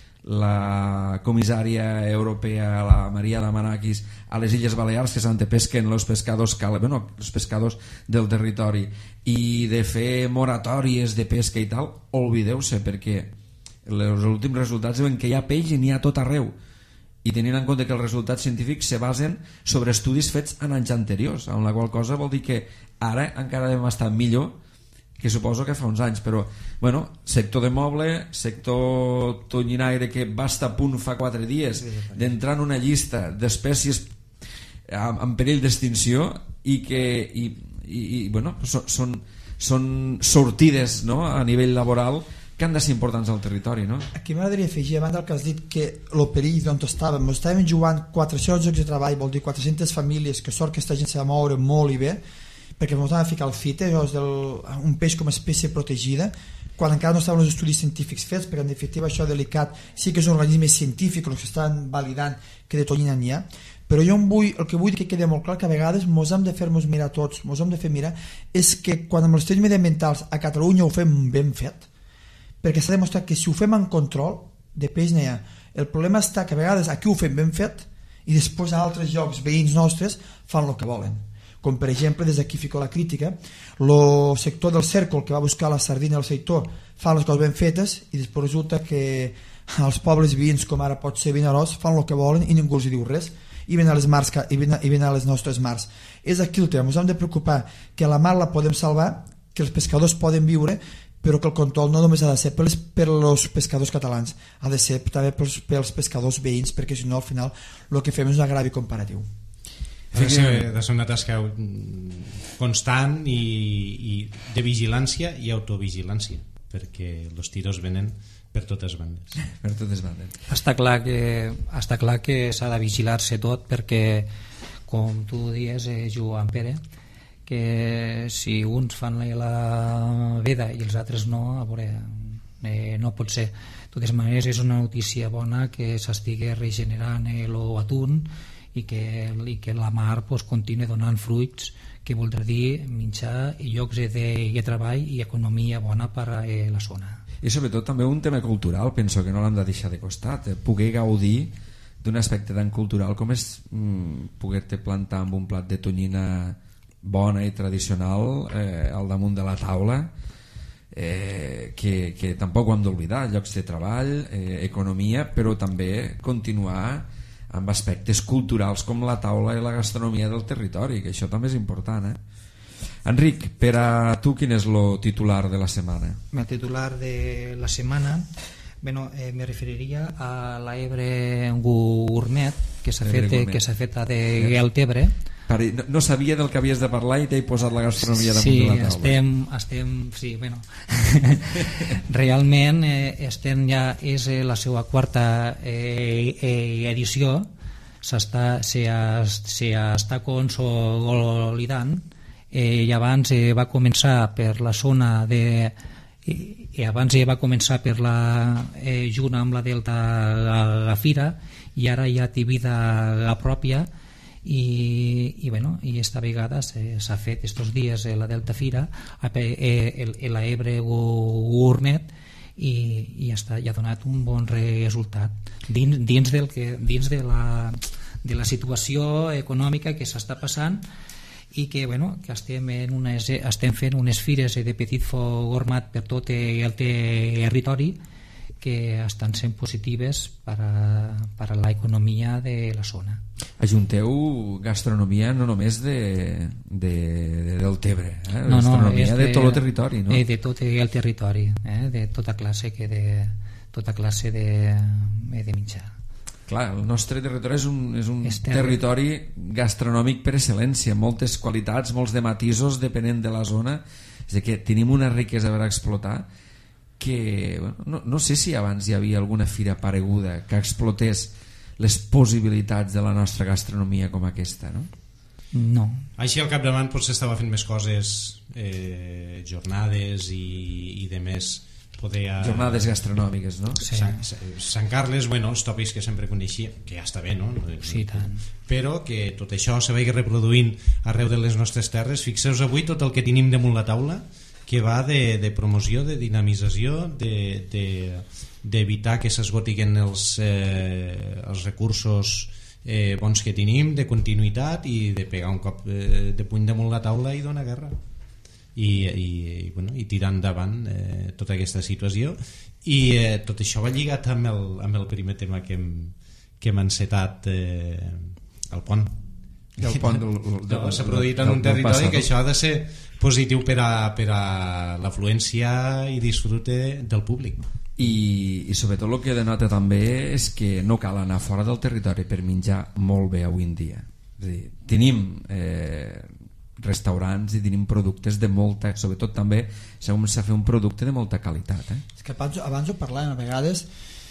la comissària europea, la Maria Damanakis, a les Illes Balears, que s'han de pesquen els pescadors, bueno, els pescadors del territori, i de fer moratòries de pesca i tal, oblideu-se, perquè els últims resultats diuen que hi ha peix i n'hi ha tot arreu, i tenint en compte que els resultats científics se basen sobre estudis fets en anys anteriors, amb la qual cosa vol dir que ara encara hem estat millor que suposo que fa uns anys, però bueno, sector de moble, sector tonyinaire, que va estar a punt fa quatre dies d'entrar en una llista d'espècies en perill d'extinció, i que i, i, i, bueno, són, són, són sortides, no?, a nivell laboral, que han de ser importants al territori, no? Aquí m'agradaria afegir, a banda del que has dit, que el perill on estàvem, estàvem jugant quatre-cents llocs de treball, vol dir quatre-centes famílies, que sort que aquesta gent s'ha de moure molt i bé, perquè ens vam ficar el fite, del, un peix com a espècie protegida, quan encara no estaven els estudis científics fets, perquè en definitiva això de l'I C A T sí que és un organisme científic els que estan validant que de tonyina n'hi ha, però jo vull, el que vull que quedi molt clar, que a vegades mos hem de fer-nos mirar tots, mos hem de fer mirar, és que quan amb els estudis mediambientals a Catalunya ho fem ben fet, perquè s'ha demostrat que si ho fem en control de peix n'hi ha. El problema està que a vegades aquí ho fem ben fet i després a altres llocs veïns nostres fan el que volen, com per exemple des d'aquí fico la crítica, el sector del cèrcol que va buscar la sardina al sector fa les coses ben fetes i després resulta que els pobles veïns, com ara pot ser Vinaròs, fan el que volen i ningú els diu res, i ven a les mars, i ven a, i ven a les nostres mars. És aquí el tema, ens hem de preocupar que la mar la podem salvar, que els pescadors poden viure, però que el control no només ha de ser per els pescadors catalans, ha de ser també pels, pels pescadors veïns, perquè si no al final el que fem és un agravi comparatiu. Ha de ser, ha de ser una tasca constant i, i de vigilància i autovigilància, perquè els tiros venen per totes bandes. Per totes bandes. Està clar que, està clar que s'ha de vigilar-se tot, perquè com tu dies, eh, Joan Pere, que si uns fan la veda i els altres no, a veure, eh, no pot ser. De totes maneres, és una notícia bona que s'estigui regenerant l'atún i que, i que la mar pues, continue donant fruits, que voldrà dir menjar i llocs de, de treball i economia bona per a eh, la zona. I sobretot també un tema cultural, penso que no l'hem de deixar de costat, eh? Poder gaudir d'un aspecte tan cultural com és mm, poder-te plantar amb un plat de tonyina bona i tradicional eh, al damunt de la taula, eh, que, que tampoc ho hem d'oblidar, llocs de treball, eh, economia, però també continuar amb aspectes culturals com la taula i la gastronomia del territori, que això també és important. eh? Enric, per a tu quin és el titular de la setmana? El titular de la setmana, bueno, eh, me referiria a la Ebre Gourmet que s'ha fet, que s'ha fet a de Deltebre. No, no sabia del que havies de parlar i t'he posat la gastronomia damunt sí, de la taula. Estem, estem, sí, bueno. Realment eh, estem ja, és eh, la seva quarta eh, eh, edició, s'està s'està consolidant, eh, i abans eh, va començar per la zona de i, i abans eh, va començar per la eh, junt amb la Delta Gafira, i ara ja té vida pròpia. I, i, bueno, i esta vegada s'ha fet estos dies eh, la Delta Fira eh, eh, la Ebre Gourmet i, i ja, està, ja ha donat un bon resultat dins, dins, del que, dins de, la, de la situació econòmica que s'està passant, i que, bueno, que estem, en unes, estem fent unes fires de petit format per tot el territori que estan sent positives per a, per a l'economia de la zona. Ajunteu gastronomia no només de, de, de Deltebre, eh? No, no, gastronomia de, de tot el territori, no? Eh, de tot el territori, eh? De tota classe que de tota classe de, de menjar. Clar, el nostre territori és un, és un és ter... territori gastronòmic per excel·lència, moltes qualitats, molts de matisos depenent de la zona, és que tenim una riquesa per explotar que bueno, no, no sé si abans hi havia alguna fira pareguda que explotés les possibilitats de la nostra gastronomia com aquesta, no? No. Així al capdavant potser estava fent més coses, eh, jornades i, i de més poder... A... jornades gastronòmiques, no? Sí. Sant, Sant Carles, bueno, els tòpics que sempre coneixia, que ja està bé, no? Sí, tant. Però que tot això se vagi reproduint arreu de les nostres terres. Fixeu-vos avui tot el que tenim damunt la taula, que va de, de promoció, de dinamització, de, de, d'evitar que s'esgotiguen els, eh, els recursos eh, bons que tenim, de continuïtat i de pegar un cop eh, de puny damunt la taula i donar guerra i, i, i, bueno, i tirar endavant eh, tota aquesta situació, i eh, tot això va lligat amb el, amb el primer tema que hem, que hem encetat, eh, el pont. El pont del, del, no, s'ha produït en un territori que això ha de ser positiu per a, per a l'afluència i disfrute del públic. I, i sobretot el que denota també és que no cal anar fora del territori per menjar molt bé avui en dia. És a dir, tenim eh, restaurants i tenim productes de molta, sobretot també s'ha començat a fer un producte de molta qualitat. Eh? És que abans, abans ho parlàvem, a vegades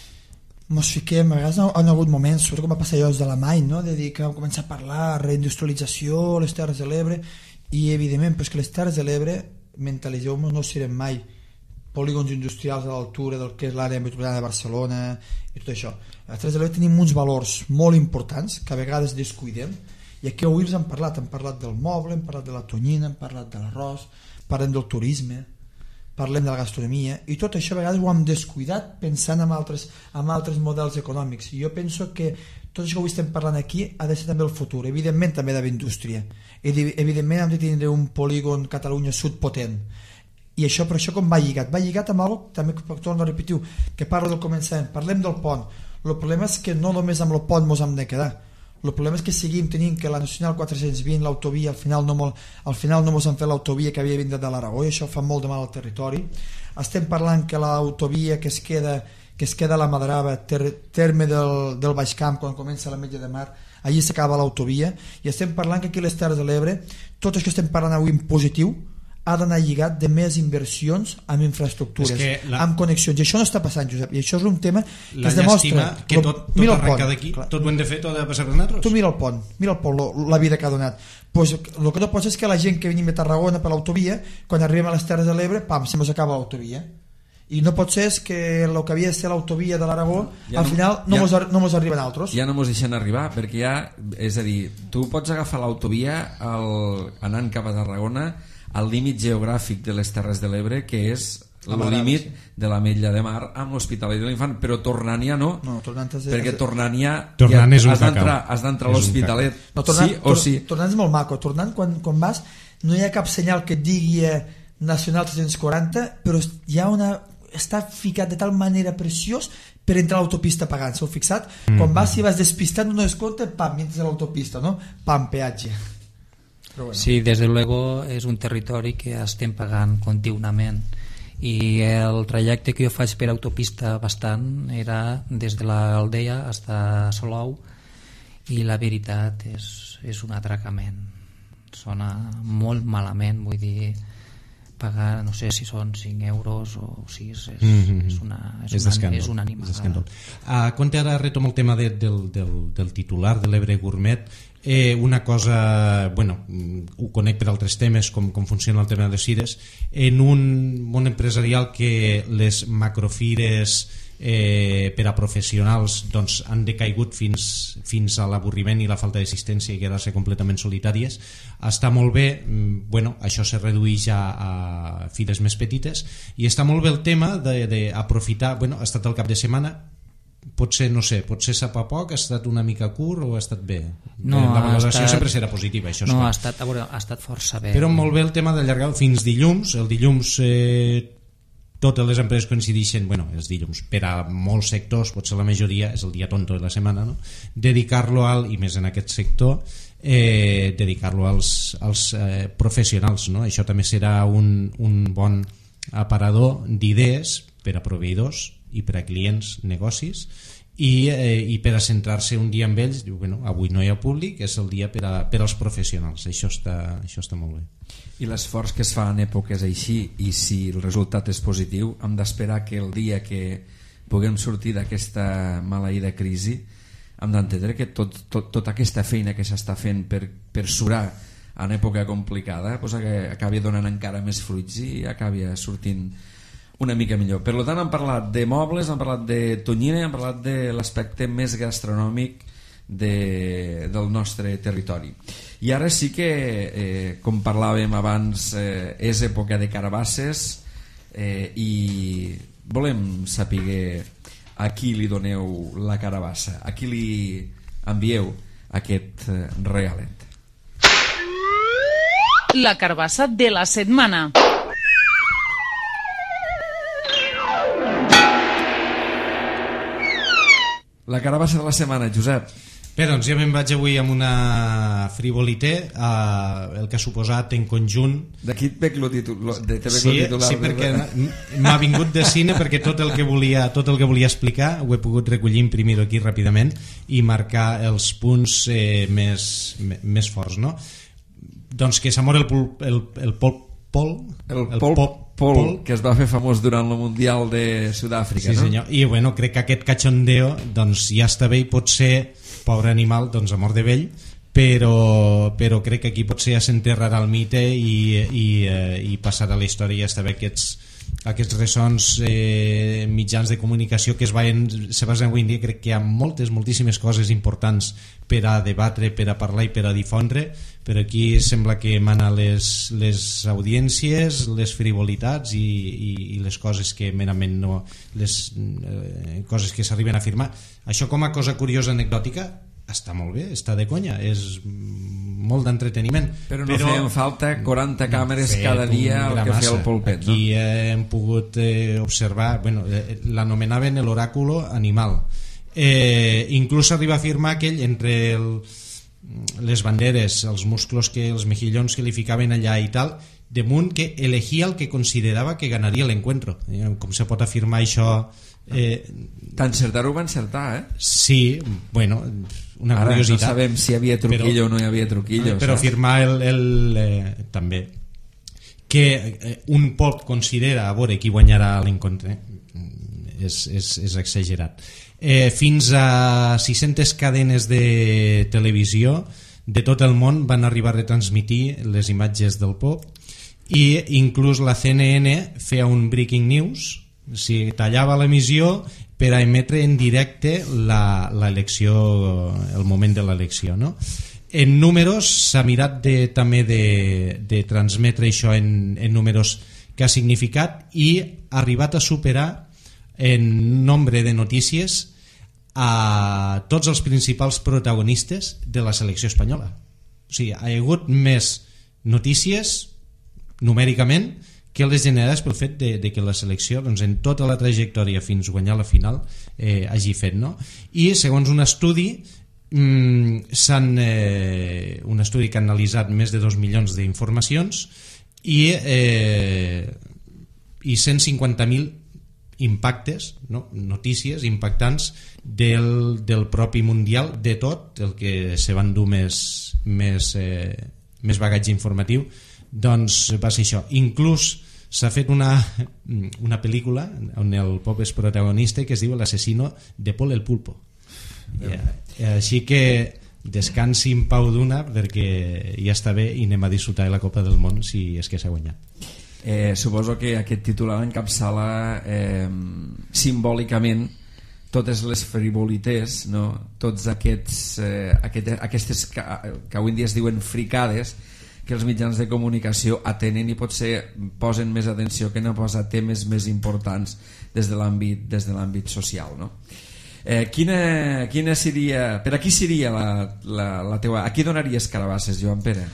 mos fiquem, a vegades han hagut moments, sobretot com va passar allò de l'Alemany, no? De dir que vam començar a parlar reindustrialització, les Terres de l'Ebre, i evidentment, però és que les Terres de l'Ebre, mentalitzeu-vos, no serem mai polígons industrials a l'altura del que és l'àrea metropolitana de Barcelona i tot això. A les Terres de l'Ebre tenim uns valors molt importants que a vegades descuidem, i aquí avui els hem parlat, hem parlat del moble, hem parlat de la tonyina, hem parlat de l'arròs, parlem del turisme, parlem de la gastronomia, i tot això a vegades ho hem descuidat pensant en altres, en altres models econòmics. I jo penso que tot això que avui estem parlant aquí ha de ser també el futur, evidentment també d'haver indústria, evidentment hem de tindre un polígon Catalunya Sud potent, i això, per això com va lligat? Va lligat amb algo, també torno a repetir, que parlo del començament, parlem del pont. El problema és que no només amb el pont mos hem de quedar, el problema és que seguim tenint que la Nacional quatre-cents vint, l'autovia, al final no mos, al final no mos han fet l'autovia que havia vingut de l'Aragó, i això fa molt de mal al territori. Estem parlant que l'autovia que es queda que es queda a la Madrava, ter, terme del, del Baix Camp, quan comença l'Ametlla de Mar, allí s'acaba l'autovia, i estem parlant que aquí a les Terres de l'Ebre, tot això que estem parlant avui en positiu, ha d'anar lligat de més inversions amb infraestructures, la... amb connexions, i això no està passant, Josep, i això és un tema que la es demostra que tot, tot arrenca d'aquí, tot ho hem de fer, tot ha de passar per nosaltres. Tu mira el pont, mira el pont, lo, la vida que ha donat, pues, el que no pots és que la gent que venim de Tarragona per l'autovia, quan arribem a les Terres de l'Ebre, pam, se mos acaba l'autovia, i no pot ser que el que havia de ser l'autovia de l'Aragó ja al final no, ja, mos, no mos arriben altres, ja no mos deixen arribar, perquè ja, és a dir, tu pots agafar l'autovia el, anant cap a Tarragona al límit geogràfic de les Terres de l'Ebre, que és el límit de l'Ametlla de Mar amb l'Hospitalet de l'Infant, però tornant ja no, no tornant és, perquè tornant ja, tornant ja has d'entrar has d'entrar a l'Hospitalet, no, tornant, sí o sí. Tornant és molt maco, tornant quan, quan vas no hi ha cap senyal que et digui Nacional tres-cents quaranta, però hi ha una està ficat de tal manera preciós per entrar a l'autopista pagant, s'heu fixat? Mm. Quan vas i vas despistat no es compte, pam, entres a l'autopista, no? Pam, peatge. Però bueno. Sí, desde luego és un territori que estem pagant continuament, i el trajecte que jo faig per autopista bastant era des de l'Aldea fins a Salou, i la veritat és, és un atracament, sona molt malament, vull dir, pagar, no sé si són cinc euros o sis, és, mm-hmm. és una, és és una, és una animada. Uh, quan ara retomo el tema de, del, del, del titular de l'Ebre Gourmet, eh, una cosa, bueno, ho conec per altres temes, com, com funciona el tema de les fires, en un món empresarial que les macrofires eh, per a professionals doncs, han decaigut fins, fins a l'avorriment i la falta d'assistència i quedar-se completament solitàries, està molt bé, bueno, això se redueix a, a fires més petites, i està molt bé el tema d'aprofitar, bueno, ha estat el cap de setmana, potser, no sé, potser sap a poc, ha estat una mica curt o ha estat bé? No, la valoració estat, sempre serà positiva, això no, és ha estat, a veure, ha estat força bé. Però molt bé el tema d'allargar fins dilluns, el dilluns eh, totes les empreses coincideixen, bueno, els dilluns, per a molts sectors, potser la majoria, és el dia tonto de la setmana, no? Dedicar-lo al, i més en aquest sector, eh, dedicar-lo als, als eh, professionals, no? Això també serà un, un bon aparador d'idees per a proveïdors i per a clients, negocis, i, eh, i per a centrar-se un dia amb ells, diu, bueno, avui no hi ha públic, és el dia per, a, per als professionals, això està, això està molt bé. I l'esforç que es fa en èpoques així, i si el resultat és positiu, hem d'esperar que el dia que puguem sortir d'aquesta maleïda crisi hem d'entendre que tot, tot, tota aquesta feina que s'està fent per, per surar en època complicada pues, que acabi donant encara més fruits i acabi sortint una mica millor. Per tant, hem parlat de mobles, hem parlat de tonyina, hem parlat de l'aspecte més gastronòmic de, del nostre territori. I ara sí que, eh, com parlàvem abans, eh, és època de carabasses, eh, i volem saber a qui li doneu la carabassa, a qui li envieu aquest eh, regalet. La carabassa de la setmana. La carabassa de la setmana, Josep. Bé, doncs jo me'n vaig avui amb una frivolité, eh, el que ha suposat en conjunt... D'aquí et bec lo titular, de, te bec sí, lo titular. Sí, perquè m'ha vingut de cine, perquè tot el que volia tot el que volia explicar ho he pogut recollir, imprimir-ho aquí ràpidament i marcar els punts eh, més, més forts, no? Doncs que s'ha mort el, el, el Pol Pol, el, el Pol, Pol, Pol, Pol, que es va fer famós durant el Mundial de Sud-àfrica, sí, no? Senyor. I bueno, crec que aquest cachondeo doncs ja està bé, i pot ser, pobre animal, doncs ha mort de vell, però, però crec que aquí potser ja s'enterrarà el mite i, i, eh, i passarà a la història, i ja està bé aquests, aquests ressons eh, mitjans de comunicació que es, vaien, se basen avui en dia. Crec que hi ha moltes, moltíssimes coses importants per a debatre, per a parlar i per a difondre, però aquí sembla que mana les, les audiències, les frivolitats i, i, i les coses que merament no, les eh, coses que s'arriben a afirmar. Això com a cosa curiosa, anecdòtica, està molt bé, està de conya, és molt d'entreteniment, però no però feien falta quaranta càmeres cada dia el que feia el Polpet, no? Aquí eh, hem pogut eh, observar, bueno, eh, l'anomenaven l'oràculo animal, eh, inclús arriba a afirmar que ell, entre el, les banderes, els musclos, que els mejillons que li ficaven allà i tal, damunt que elegia el que considerava que ganaria l'encuentro. Eh, com se pot afirmar això? Eh, T'encertar-ho va encertar, eh? sí, bueno, una Ara curiositat. no sabem si hi havia truquillo però, o no hi havia truquillo. Però afirmar el, el, eh, també que eh, un pop considera a veure qui guanyarà l'encontre és, és, és exagerat. Eh, fins a sis-centes cadenes de televisió de tot el món van arribar a retransmitir les imatges del pop, i inclús la C N N feia un breaking news, o sigui, tallava l'emissió per a emetre en directe la, l'elecció, el moment de l'elecció, no? En números s'ha mirat de, també de, de transmetre això en, en números que ha significat, i ha arribat a superar en nombre de notícies a tots els principals protagonistes de la selecció espanyola. O sigui, ha hagut més notícies numèricament que les generades pel fet de, de que la selecció, doncs, en tota la trajectòria fins a guanyar la final, eh, hagi fet, no? I segons un estudi mmm, s'han, eh, un estudi que ha analitzat més de dos milions d'informacions i, eh, i cent cinquanta mil impactes, no? Notícies impactants del, del propi Mundial, de tot el que se van dur més, més, eh, més bagatge informatiu. Doncs va ser això. Inclús s'ha fet una, una pel·lícula on el pop és protagonista, que es diu L'asesino de Paul el Pulpo. I, així que descansi en pau d'una, perquè ja està bé i anem a disfrutar de la Copa del Món si és que s'ha guanyat. Eh, suposo que aquest titular encapçala eh, simbòlicament totes les frivolités, no? Tots aquests, eh, aquest, aquestes que, que avui en dia es diuen fricades, que els mitjans de comunicació atenen i potser posen més atenció que no posa temes més importants des de l'àmbit des de l'àmbit social, no? Eh, quina, quina seria, per a qui seria la, la, la teua, a qui donaries carabasses, Joan Pere?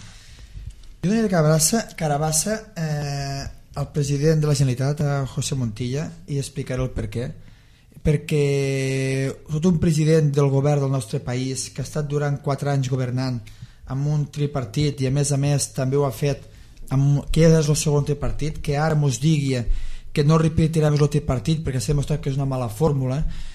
Jo donaria carabassa, carabassa eh, al president de la Generalitat, a José Montilla, i explicaré el per què. Perquè tot un president del govern del nostre país, que ha estat durant quatre anys governant amb un tripartit, i a més a més també ho ha fet amb, que és el segon tripartit, que ara mos digui que no repetirà més el tripartit perquè s'ha demostrat que és una mala fórmula,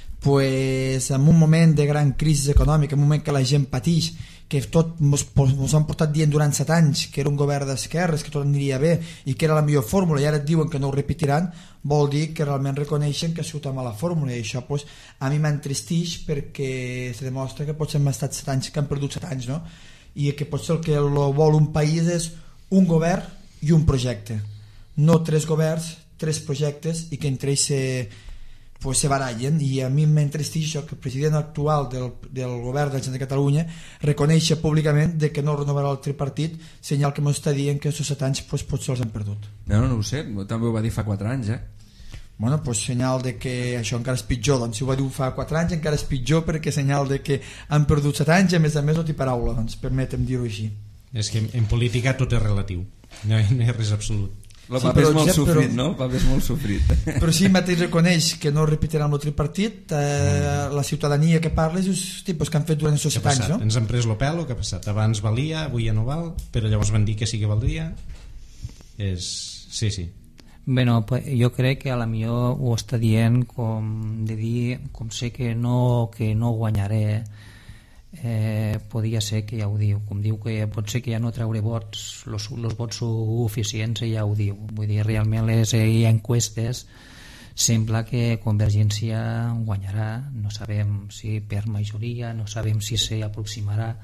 pues, en un moment de gran crisi econòmica, en un moment que la gent patix, que tot mos, mos han portat dient durant set anys que era un govern d'esquerres, que tot aniria bé i que era la millor fórmula, i ara et diuen que no ho repetiran, vol dir que realment reconeixen que ha sigut una mala fórmula, i això pues, a mi m'entristeix, perquè se demostra que potser hem estat set anys, que han perdut set anys, no? I que potser el que vol un país és un govern i un projecte, no tres governs, tres projectes, i que entre ells se, pues, se barallen. I a mi m'entristeix això, que el president actual del, del govern de la Generalitat de Catalunya reconeixi públicament de que no renovarà el tripartit, senyal que m'està dient que aquests set anys pues, potser els han perdut. No, no, no ho sé, també ho va dir fa quatre anys, eh? Bueno, pues senyal de que això encara és pitjor, doncs si ho va dir fa quatre anys encara és pitjor, perquè senyal de que han perdut set anys, a més a més no té paraula, doncs permetem dir-ho així. És que en, en política tot és relatiu, no hi ha res absolut. El Sí, paper però, és molt Josep, sofrit, però- no? El paper és molt sofrit. Però sí, mateix reconeix que no repetiran el tripartit, eh, la ciutadania que parla és els tipus que han fet durant aquests Què ha set anys, passat? no? Ens han pres el pèl o què ha passat? Abans valia, avui ja no val, però llavors van dir que sí que valdria. És... sí, sí. Bueno, pues, jo crec que a la millor ho està dient com de dir, com sé que no, que no guanyaré, eh, podria ser que ja ho diu, com diu que pot ser que ja no trauré vots, los, los vots suficients, ja ho diu. Vull dir, realment les eh, enquestes sembla que Convergència guanyarà, no sabem si per majoria, no sabem si s'aproximarà,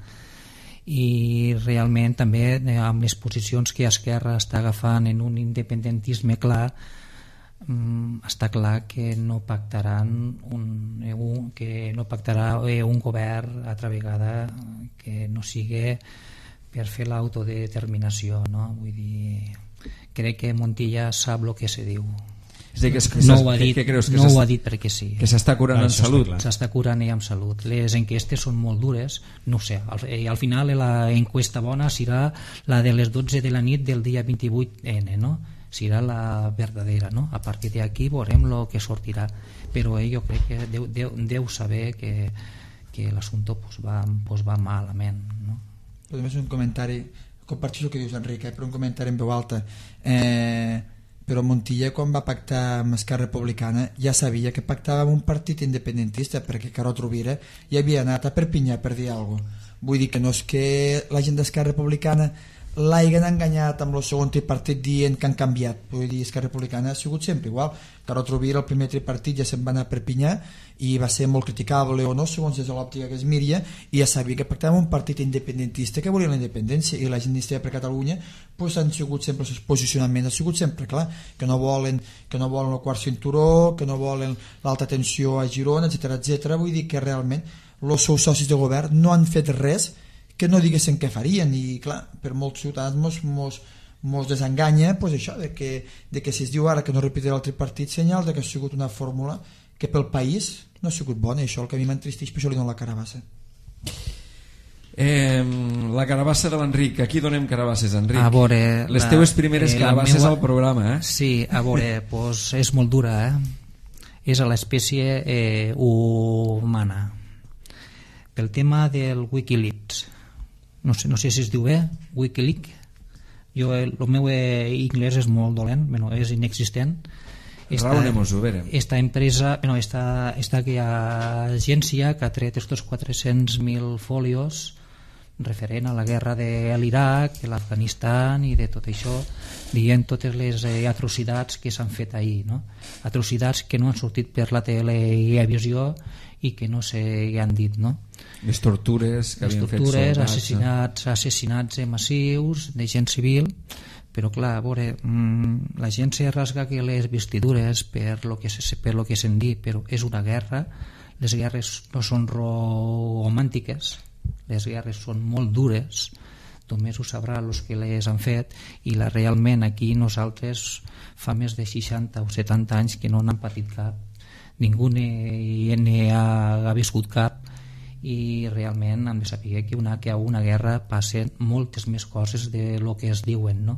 i realment també eh, amb les posicions que Esquerra està agafant en un independentisme clar, mm, està clar que no pactaran un, eh, un, que no pactarà eh, un govern altra vegada que no sigui per fer l'autodeterminació, no? Vull dir, crec que Montilla sap el que se diu. És a dir, que, és- que, No s'es- ho ha que, dit, que creus que no ho s'està- ha dit perquè sí. que s'està curant Ah, en això està salut? clar. S'està curant ella amb salut. Les enquestes són molt dures, no ho sé, al, eh, al final la enquesta bona serà la de les dotze de la nit del dia vint-i-vuit ene, no? serà la verdadera, no? A partir d'aquí veurem el que sortirà, però ell jo crec que deu, deu, deu saber que, que l'assumpte pues, va, pues, va malament, no? Però només un comentari, comparteixo el que dius, Enric, eh? Però un comentari en veu alta. Eh, però Montilla, quan va pactar amb Esquerra Republicana, ja sabia que pactava amb un partit independentista, perquè Carod Rovira ja havia anat a Perpinyà per dir alguna cosa. Vull dir que no és que la gent d'Esquerra Republicana l'hagin enganyat amb el segon tripartit dient que han canviat. Vull dir, Esquerra Republicana ha sigut sempre igual. Carod Rovira, el primer tripartit, ja se'n va anar a Perpinyà i va ser molt criticable o no, segons des de l'òptica que es miria, i ja sabia que pactava un partit independentista que volia la independència, i la gent d'Iniciativa per Catalunya pues, han sigut sempre, el posicionament ha sigut sempre clar, que no volen que no volen el quart cinturó, que no volen l'alta tensió a Girona, etcètera etcètera. Vull dir que realment els seus socis de govern no han fet res que no diguessin què farien, i clar, per molts ciutadans mos, mos, mos desenganya pues, això, de que, de que si es diu ara que no repetirà el tripartit, senyal de que ha sigut una fórmula que pel país no ha sigut bona, i això el que a mi m'entristeix, per això li dono la carabassa. Eh, la carabassa de l'Enric, aquí donem carabasses, Enric. A veure, les la, teues primeres eh, carabasses meua... al programa, eh? Sí, a veure, pues, és molt dura, eh? És a l'espècie eh, humana. Pel tema del Wikileaks, no sé, no sé si es diu bé, Wikileaks, jo el, el meu anglès és molt dolent, bueno, és inexistent. Esta, esta empresa, bueno, esta, esta agència que ha tret estos quatre-cents mil folios referent a la guerra de l'Iraq, de l'Afganistan i de tot això, dient totes les eh, atrocitats que s'han fet ahir, no? Atrocitats que no han sortit per la televisió i que no se han dit, no? Les tortures que les havien tortures, fet soldats, assassinats, no? assassinats massius de gent civil, però clar, a veure, mmm, la gent se rasga que les vestidures per lo que se, per lo que se'n dit, però és una guerra. Les guerres no són romàntiques, les guerres són molt dures, només ho sabrà els que les han fet, i la, realment aquí nosaltres fa més de seixanta o setanta anys que no n'han patit cap, ningú n'hi ha, ha viscut cap, i realment hem de saber que una, que a una guerra passen moltes més coses de lo que es diuen, no?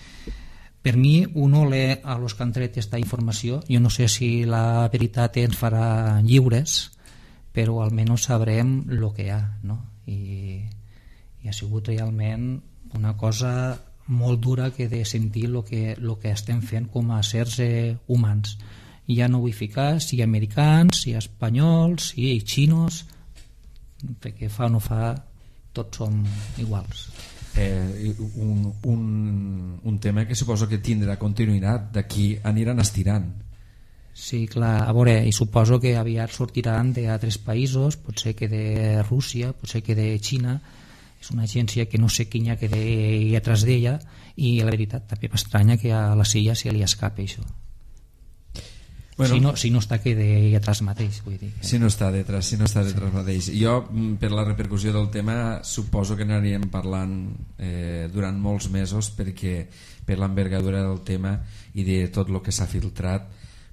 Per mi, uno lee a los que han tret aquesta informació, jo no sé si la veritat ens farà lliures, però almenys sabrem el que hi ha, no? I, i ha sigut realment una cosa molt dura que de sentir el que, lo que estem fent com a éssers eh, humans. I ja no vull ficar si americans, si espanyols, si xinos, perquè fa o no fa tots som iguals. Eh, un, un, un tema que suposo que tindrà continuïtat, d'aquí aniran estirant. Sí, clar, a veure, i suposo que aviat sortiran d'altres països, potser que de Rússia, potser que de Xina. És una agència que no sé quin hi ha que hi ha atrás d'ella, i la veritat també m'estranya que a la silla se li escape això. Bueno, si, no, si no està que de atrás mateix, vull dir. Si no està detrás, si no està detrás sí. mateix. Jo, per la repercussió del tema, suposo que n'aniríem parlant eh, durant molts mesos, perquè per l'envergadura del tema i de tot el que s'ha filtrat,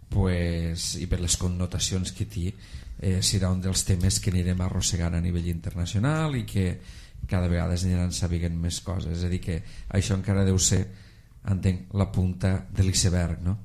pues, i per les connotacions que té, eh, serà un dels temes que anirem arrossegant a nivell internacional i que cada vegada es aniran sabent més coses. És a dir, que això encara deu ser, entenc, la punta de l'iceberg, no?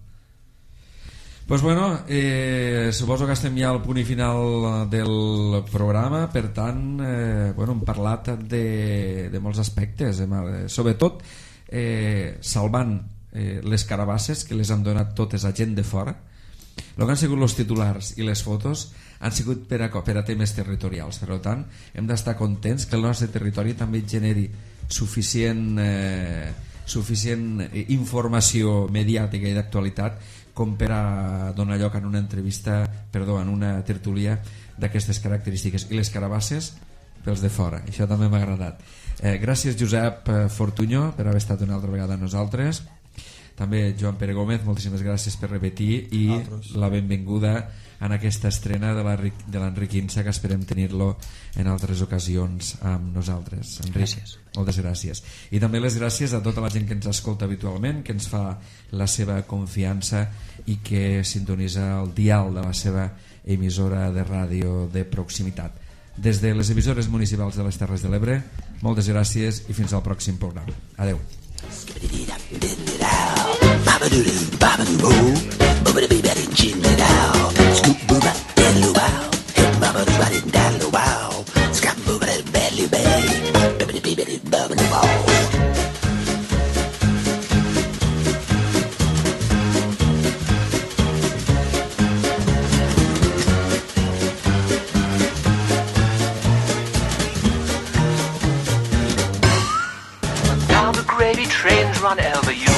Pues bueno, eh, suposo que estem ja al punt i final del programa, per tant, eh, bueno, hem parlat de, de molts aspectes, eh, sobretot eh, salvant eh, les carabasses que les han donat totes a gent de fora. El que han sigut els titulars i les fotos han sigut per a, per a temes territorials, per tant hem d'estar contents que el nostre territori també generi suficient, eh, suficient informació mediàtica i d'actualitat com per a donar lloc en una entrevista, perdó, en una tertúlia d'aquestes característiques. I les carabasses pels de fora, això també m'ha agradat. Eh, gràcies Josep Fortuño per haver estat una altra vegada amb nosaltres, també Joan Pere Gómez, moltíssimes gràcies per repetir, i Altres. La benvinguda en aquesta estrena de l'Enric Insa, que esperem tenir-lo en altres ocasions amb nosaltres. Enric, gràcies. Moltes gràcies. I també les gràcies a tota la gent que ens escolta habitualment, que ens fa la seva confiança i que sintonitza el dial de la seva emissora de ràdio de proximitat. Des de les emissores municipals de les Terres de l'Ebre, moltes gràcies i fins al pròxim programa. Adeu. Gravy trains run over you.